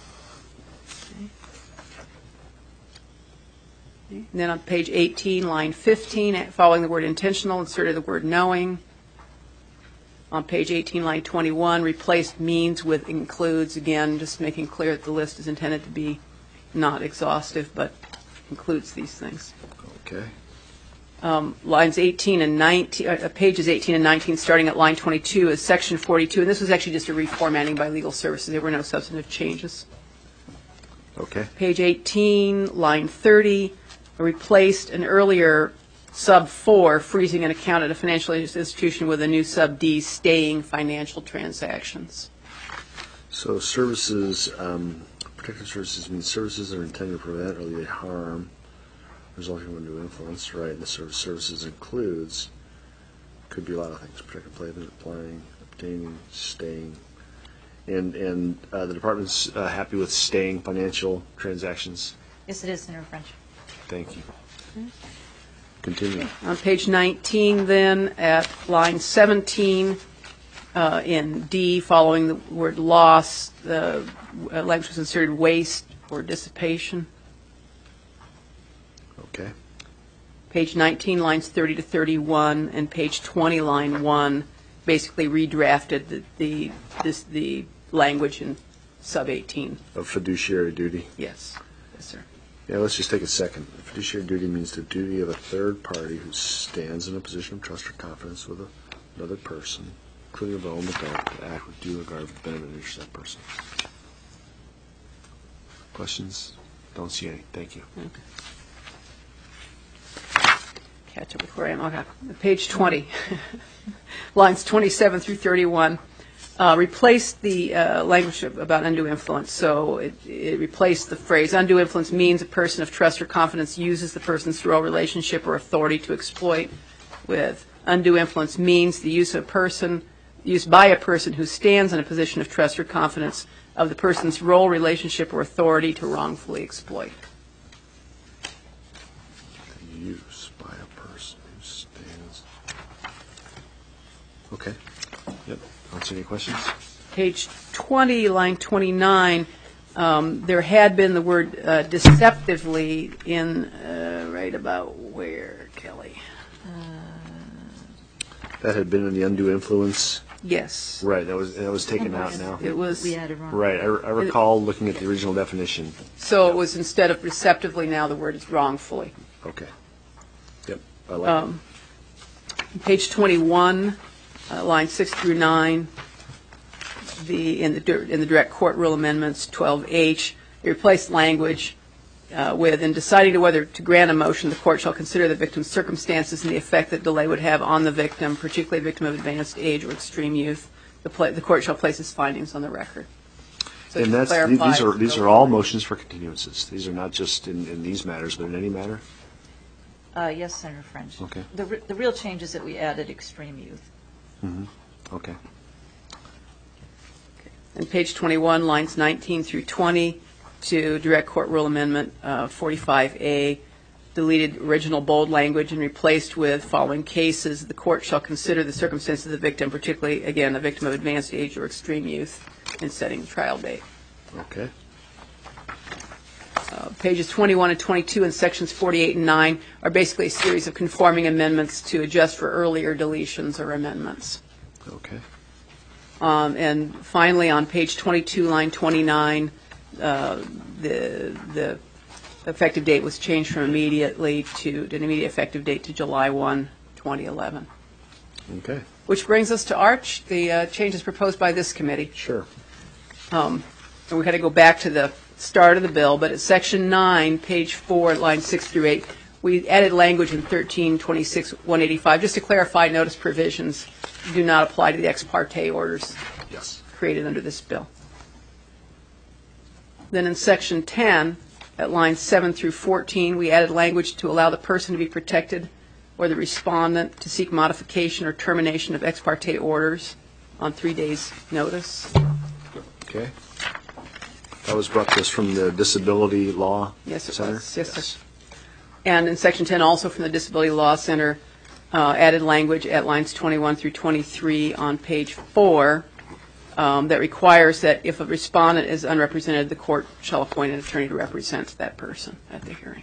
Okay. And then on page eighteen, line fifteen, following the word intentional, inserted the word knowing. On page eighteen, line twenty-one, replaced means with includes, again, just making clear that the list is intended to be not exhaustive, but includes these things. Okay. Um, lines eighteen and nineteen, uh, pages eighteen and nineteen, starting at line twenty-two, is section forty-two, and this was actually just a reformatting by legal services. There were no substantive changes. Okay. Page eighteen, line thirty, replaced an earlier sub four, freezing an account at a financial institution, with a new sub D, staying financial transactions. So services, um, protective services means services that are intended to prevent or alleviate harm resulting from undue influence, right? And the service services includes, could be a lot of things: protective placement, applying, obtaining, staying. And and uh, the department's uh, happy with staying financial transactions. Yes, it is, Senator French. Thank you. Continue. On page nineteen, then, at line seventeen, uh, in D, following the word loss, the uh, language was inserted waste or dissipation. Okay. Page nineteen, lines thirty to thirty-one, and page twenty, line one, basically redrafted the the, this, the language in sub eighteen. Of fiduciary duty. Yes. Yes, sir. Yeah, let's just take a second. Fiduciary duty means the duty of a third party who stands in a position of trust or confidence with a, another person, including a vulnerable adult, to act with due regard for the benefit and interest of that person. Questions? Don't see any. Thank you. Okay. Catch up with where I am. Okay. Page twenty, lines twenty-seven through thirty-one. uh, replaced the uh, language about undue influence. So it, it replaced the phrase, undue influence means a person of trust or confidence uses the person's role, relationship, or authority to exploit, with undue influence means the use of a person, used by a person who stands in a position of trust or confidence of the person's role, relationship, or authority to wrongfully exploit. Use by a person who stands. Okay. Yep. Don't see any questions. Page twenty, line twenty-nine, um, there had been the word uh, deceptively in uh, right about where, Kelly? That had been in the undue influence. Yes. Right. That was that was taken out now. It was. We added wrong. Right. I, I recall looking at the original definition. So it was instead of deceptively, now the word is wrongfully. Okay. Yep. I like Um, page twenty-one, uh, line six through nine, the in the dir- in the direct court rule amendments twelve H, they replaced language uh, with, in deciding to whether to grant a motion, the court shall consider the victim's circumstances and the effect that delay would have on the victim, particularly a victim of advanced age or extreme youth. The, pla- the court shall place its findings on the record. So and to that's clarify- these are these are all motions for continuances. These are not just in, in these matters, but in any matter. Uh, yes, Senator French. Okay. The, re- the real change is that we added extreme youth. Mm-hmm. Okay. And page twenty-one, lines nineteen through twenty, to direct court rule amendment uh, forty-five A, deleted original bold language and replaced with following cases. The court shall consider the circumstances of the victim, particularly, again, a victim of advanced age or extreme youth, in setting the trial date. Okay. Uh, pages twenty-one and twenty-two in sections forty-eight and nine are basically a series of conforming amendments to adjust for earlier deletions or amendments. Okay. Um, and finally, on page twenty-two, line twenty-nine, uh, the the effective date was changed from immediately to an immediate effective date to July first, twenty eleven. Okay. Which brings us to Arch, the uh, changes proposed by this committee. Sure. Um, and we had to go back to the start of the bill, but at section nine, page four, line six through eight, we added language in thirteen twenty-six one eighty-five just to clarify notice provisions do not apply to the ex parte orders Yes. created under this bill. Then in section ten, at lines seven through fourteen, we added language to allow the person to be protected or the respondent to seek modification or termination of ex parte orders on three days' notice. Okay. That was brought to us from the Disability Law Yes, it Center? was. Yes, sir. And in section ten, also from the Disability Law Center, uh, added language at lines twenty-one through twenty-three on page four um, that requires that if a respondent is unrepresented, the court shall appoint an attorney to represent that person at the hearing.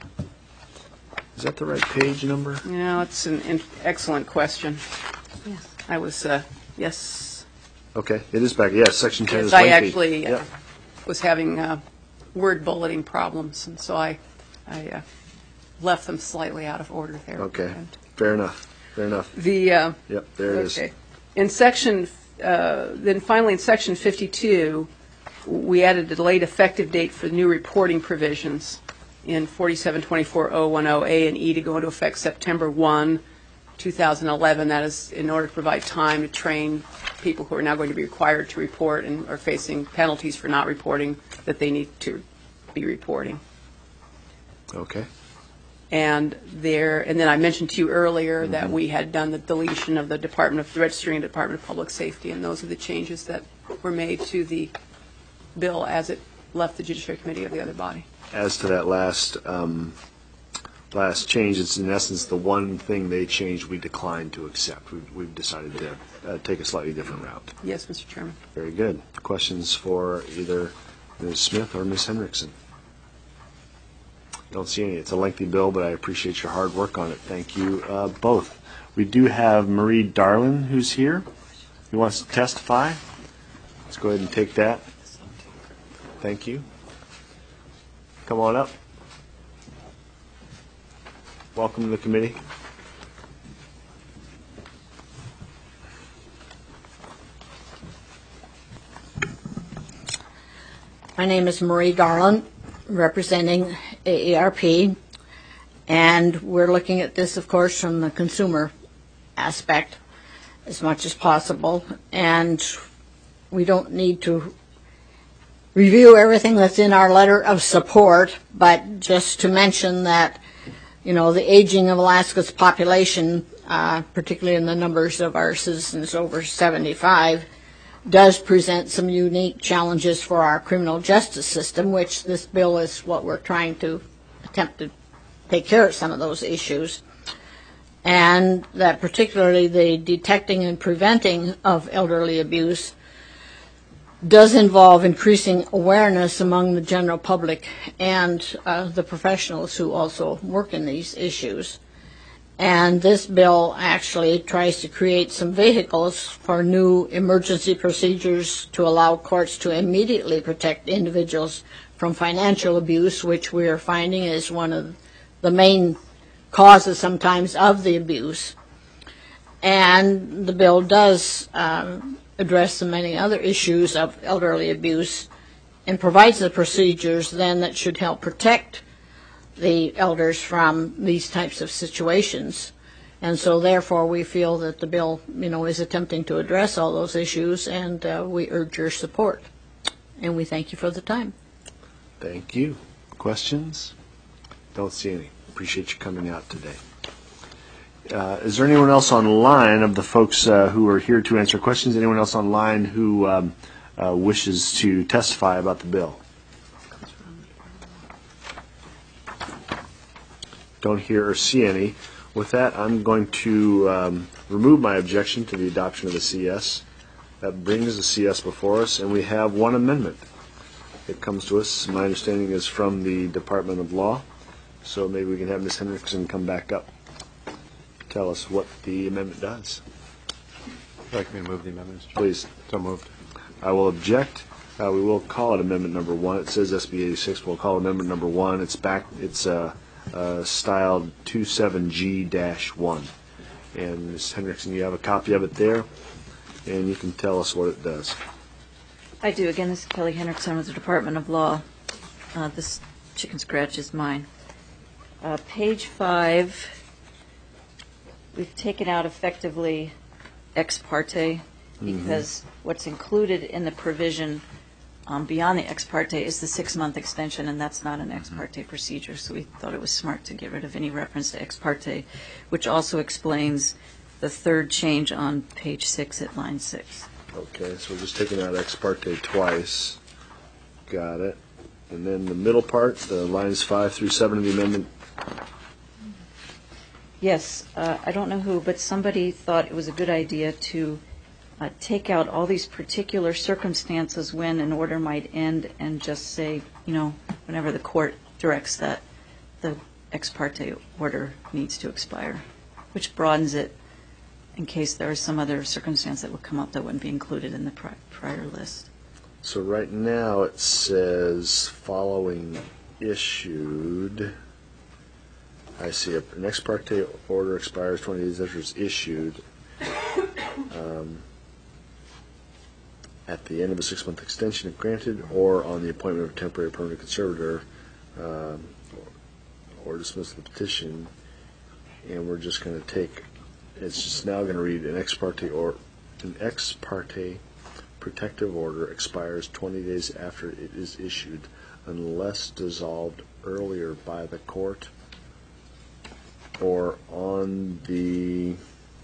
Is that the right page number? You know, it's an in- excellent question. Yes. I was, uh, yes, Okay. It is back. Yes, section ten yes, is I lengthy. actually uh, Yep. was having uh, word bulleting problems, and so I, I uh, left them slightly out of order there. Okay. And Fair enough. Fair enough. The uh, Yep, there it is. okay. In section, uh, then finally in section fifty-two, we added a delayed effective date for new reporting provisions in forty-seven twenty-four oh ten A and E to go into effect September first, two thousand eleven. That is in order to provide time to train people who are now going to be required to report and are facing penalties for not reporting that they need to be reporting. Okay. And there, and then I mentioned to you earlier that we had done the deletion of the Department of the Registry and Department of Public Safety, and those are the changes that were made to the bill as it left the Judiciary Committee of the other body. As to that last um, last change, it's in essence the one thing they changed we declined to accept. We've, we've decided to uh, take a slightly different route. Yes, Mister Chairman. Very good. Questions for either Miz Smith or Miz Henriksen? Don't see any. It's a lengthy bill, but I appreciate your hard work on it. Thank you uh, both. We do have Marie Darlin who's here, who wants to testify. Let's go ahead and take that. Thank you. Come on up. Welcome to the committee. My name is Marie Darlin, representing A A R P, and we're looking at this, of course, from the consumer aspect as much as possible. And we don't need to review everything that's in our letter of support, but just to mention that, you know, the aging of Alaska's population, uh, particularly in the numbers of our citizens over seventy-five, does present some unique challenges for our criminal justice system, which this bill is what we're trying to attempt to take care of some of those issues. And that particularly the detecting and preventing of elderly abuse does involve increasing awareness among the general public and uh, the professionals who also work in these issues. And this bill actually tries to create some vehicles for new emergency procedures to allow courts to immediately protect individuals from financial abuse, which we are finding is one of the main causes sometimes of the abuse. And the bill does um, address the many other issues of elderly abuse and provides the procedures then that should help protect the elders from these types of situations. And so therefore we feel that the bill, you know, is attempting to address all those issues, and uh, we urge your support. And we thank you for the time. Thank you. Questions? Don't see any. Appreciate you coming out today. Uh, is there anyone else online of the folks uh, who are here to answer questions? Anyone else online who um, uh, wishes to testify about the bill? Don't hear or see any. With that, I'm going to um, remove my objection to the adoption of the C S. That brings the C S before us, and we have one amendment. It comes to us, my understanding is from the Department of Law, so maybe we can have Miz Hendrickson come back up, tell us what the amendment does. Would you like me to move the amendment, Mister Please. So moved. I will object. Uh, we will call it amendment number one. It says S B eighty-six. We'll call it amendment number one. It's back. It's uh, uh, styled twenty-seven G dash one. And Miz Hendrickson, you have a copy of it there, and you can tell us what it does. I do. Again, this is Kelly Hendrickson with the Department of Law. Uh, this chicken scratch is mine. Uh, page five, we've taken out effectively ex parte because mm-hmm. what's included in the provision um, beyond the ex parte is the six-month extension, and that's not an ex parte mm-hmm. procedure, so we thought it was smart to get rid of any reference to ex parte, which also explains the third change on page six at line six. Okay, so we're just taking out ex parte twice. Got it. And then the middle part, the lines five through seven of the amendment. Yes, uh, I don't know who, but somebody thought it was a good idea to uh, take out all these particular circumstances when an order might end and just say, you know, whenever the court directs that the ex parte order needs to expire, which broadens it in case there is some other circumstance that would come up that wouldn't be included in the pri- prior list. So right now it says following issued. I see a, an ex parte order expires twenty days after it's issued. Um, at the end of a six-month extension if granted, or on the appointment of a temporary or permanent conservator, um, or, or dismissal of the petition. And we're just going to take, it's just now going to read an ex parte or an ex parte protective order expires twenty days after it is issued unless dissolved earlier by the court or on the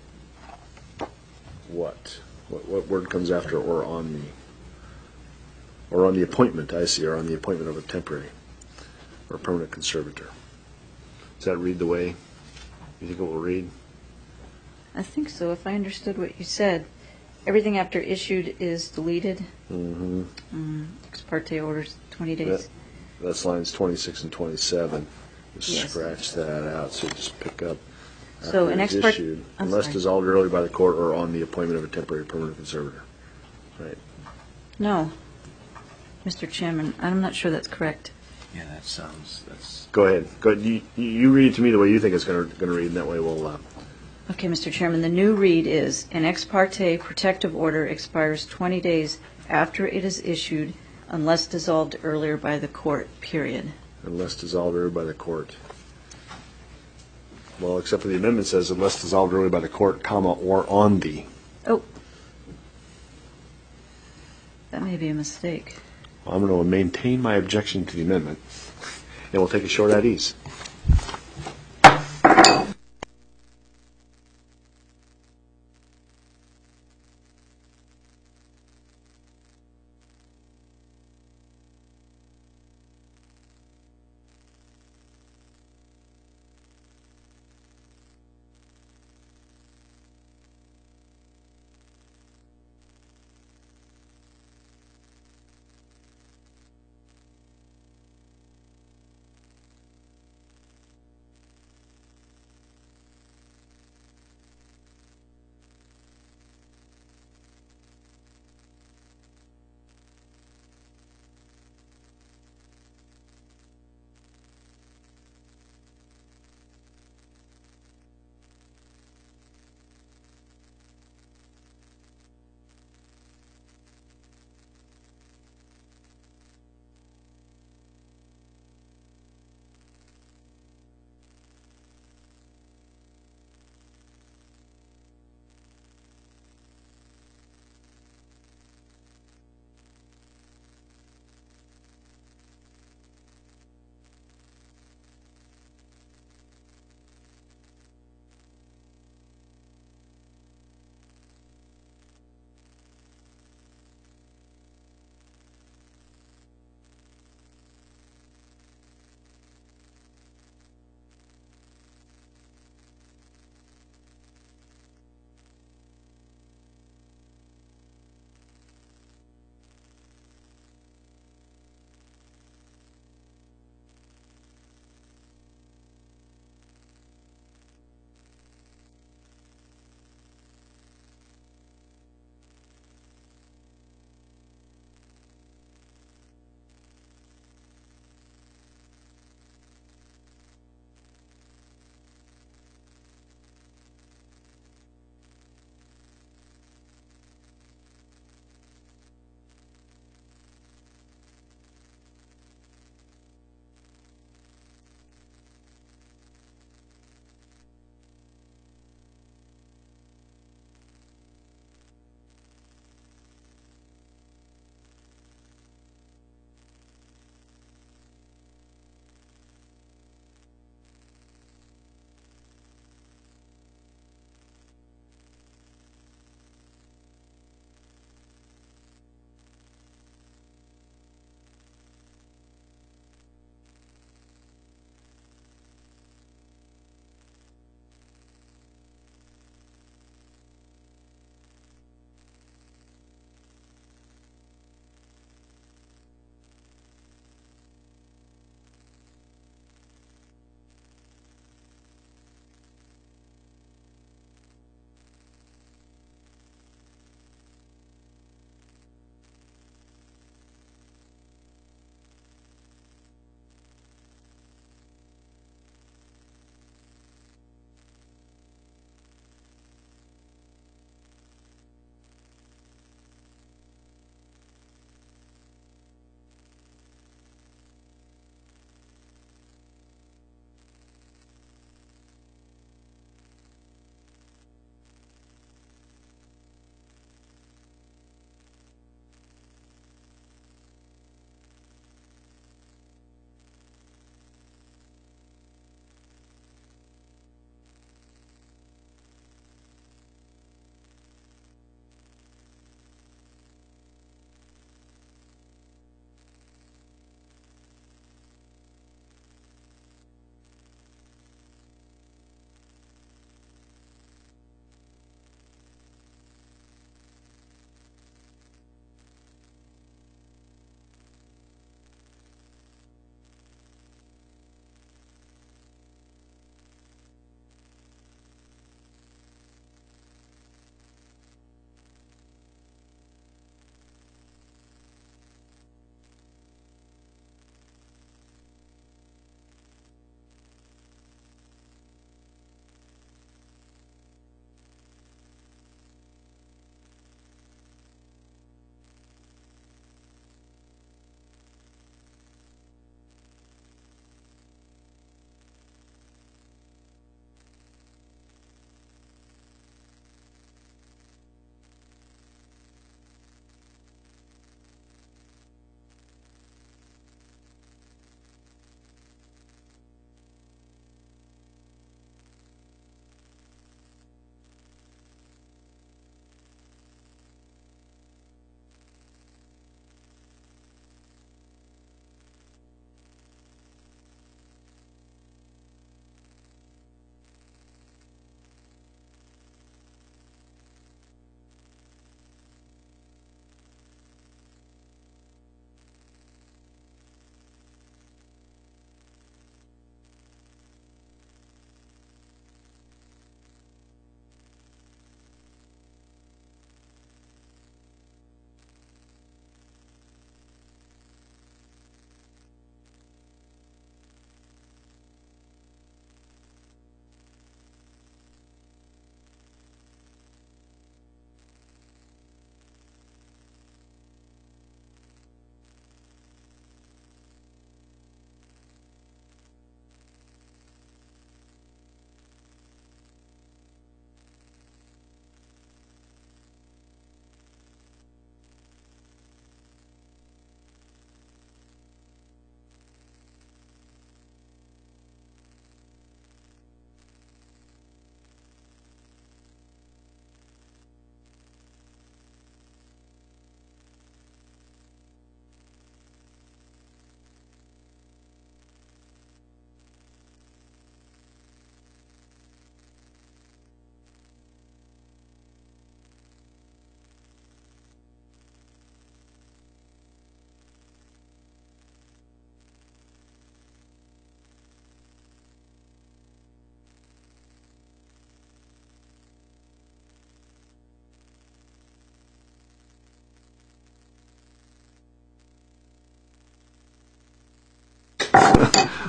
what? What, what word comes after or on the? Or on the appointment, I see, or on the appointment of a temporary or permanent conservator. Does that read the way you think it will read? I think so, if I understood what you said. Everything after issued is deleted. Mm-hmm. Um, ex parte orders, twenty days. That, that's lines twenty-six and twenty-seven. Just yes. Scratch that out, so just pick up. So an ex parte, issued, unless sorry. dissolved early by the court or on the appointment of a temporary or permanent conservator. Right. No, Mister Chairman, I'm not sure that's correct. Yeah, that sounds. That's. Go ahead. Go ahead. You, you read it to me the way you think it's going to read, and that way we'll. Uh, Okay, Mister Chairman, the new read is an ex parte protective order expires twenty days after it is issued unless dissolved earlier by the court, period. Unless dissolved earlier by the court. Well, except for the amendment says unless dissolved earlier by the court, comma, or on the. Oh. That may be a mistake. Well, I'm going to maintain my objection to the amendment, and we'll take a short at ease.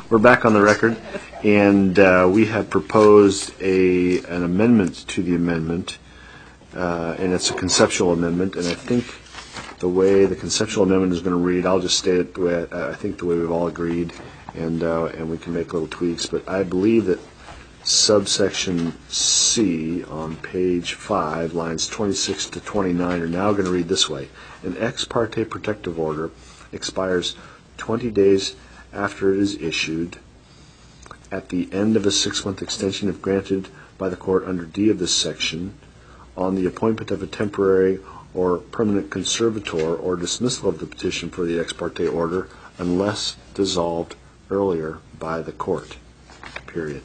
We're back on the record, and uh, we have proposed a an amendment to the amendment, uh, and it's a conceptual amendment. And I think the way the conceptual amendment is going to read, I'll just state it the way I, I think the way we've all agreed, and uh, and we can make little tweaks. But I believe that subsection C on page five, lines twenty-six to twenty-nine, are now going to read this way: an ex parte protective order expires twenty days after it is issued, at the end of a six-month extension if granted by the court under D of this section, on the appointment of a temporary or permanent conservator or dismissal of the petition for the ex parte order unless dissolved earlier by the court, period.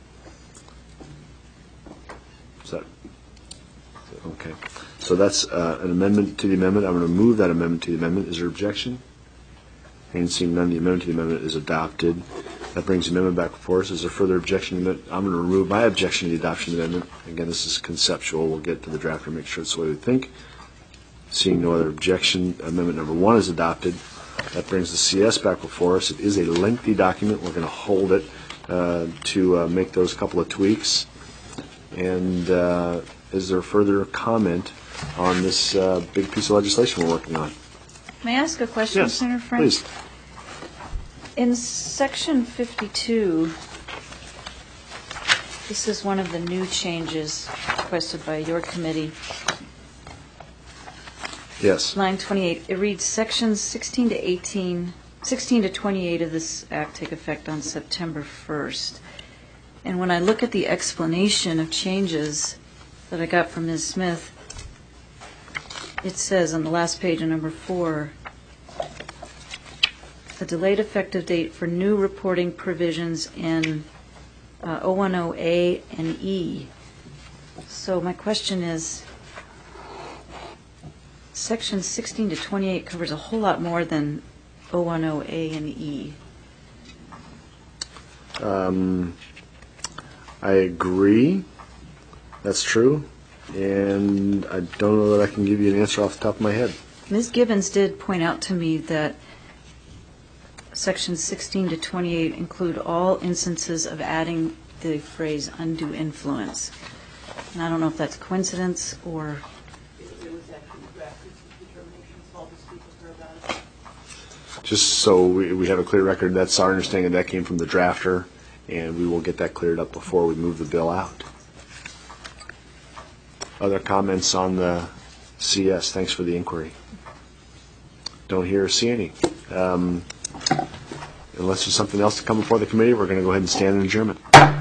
Is that okay? So that's uh, an amendment to the amendment. I'm going to move that amendment to the amendment. Is there objection? And seeing none, the amendment to the amendment is adopted. That brings the amendment back before us. Is there further objection? I'm going to remove my objection to the adoption of the amendment. Again, this is conceptual. We'll get to the draft and make sure it's the way we think. Seeing no other objection, amendment number one is adopted. That brings the C S back before us. It is a lengthy document. We're going to hold it uh, to uh, make those couple of tweaks. And uh, is there further comment on this uh, big piece of legislation we're working on? May I ask a question, Yes, Senator French? please. In section fifty-two, this is one of the new changes requested by your committee. Yes. Line twenty-eight, it reads sections sixteen to eighteen, sixteen to twenty-eight of this act take effect on September first. And when I look at the explanation of changes that I got from Miz Smith, it says on the last page of number four, a delayed effective date for new reporting provisions in uh, oh ten A and E. So my question is, section sixteen to twenty-eight covers a whole lot more than oh ten A and E. Um, I agree. That's true. And I don't know that I can give you an answer off the top of my head. Miz Gibbons did point out to me that sections sixteen to twenty-eight include all instances of adding the phrase undue influence. And I don't know if that's coincidence or... Just so we, we have a clear record, that's our understanding that came from the drafter, and we will get that cleared up before we move the bill out. Other comments on the C S? Thanks for the inquiry. Don't hear or see any. Um, unless there's something else to come before the committee, we're going to go ahead and stand in adjournment.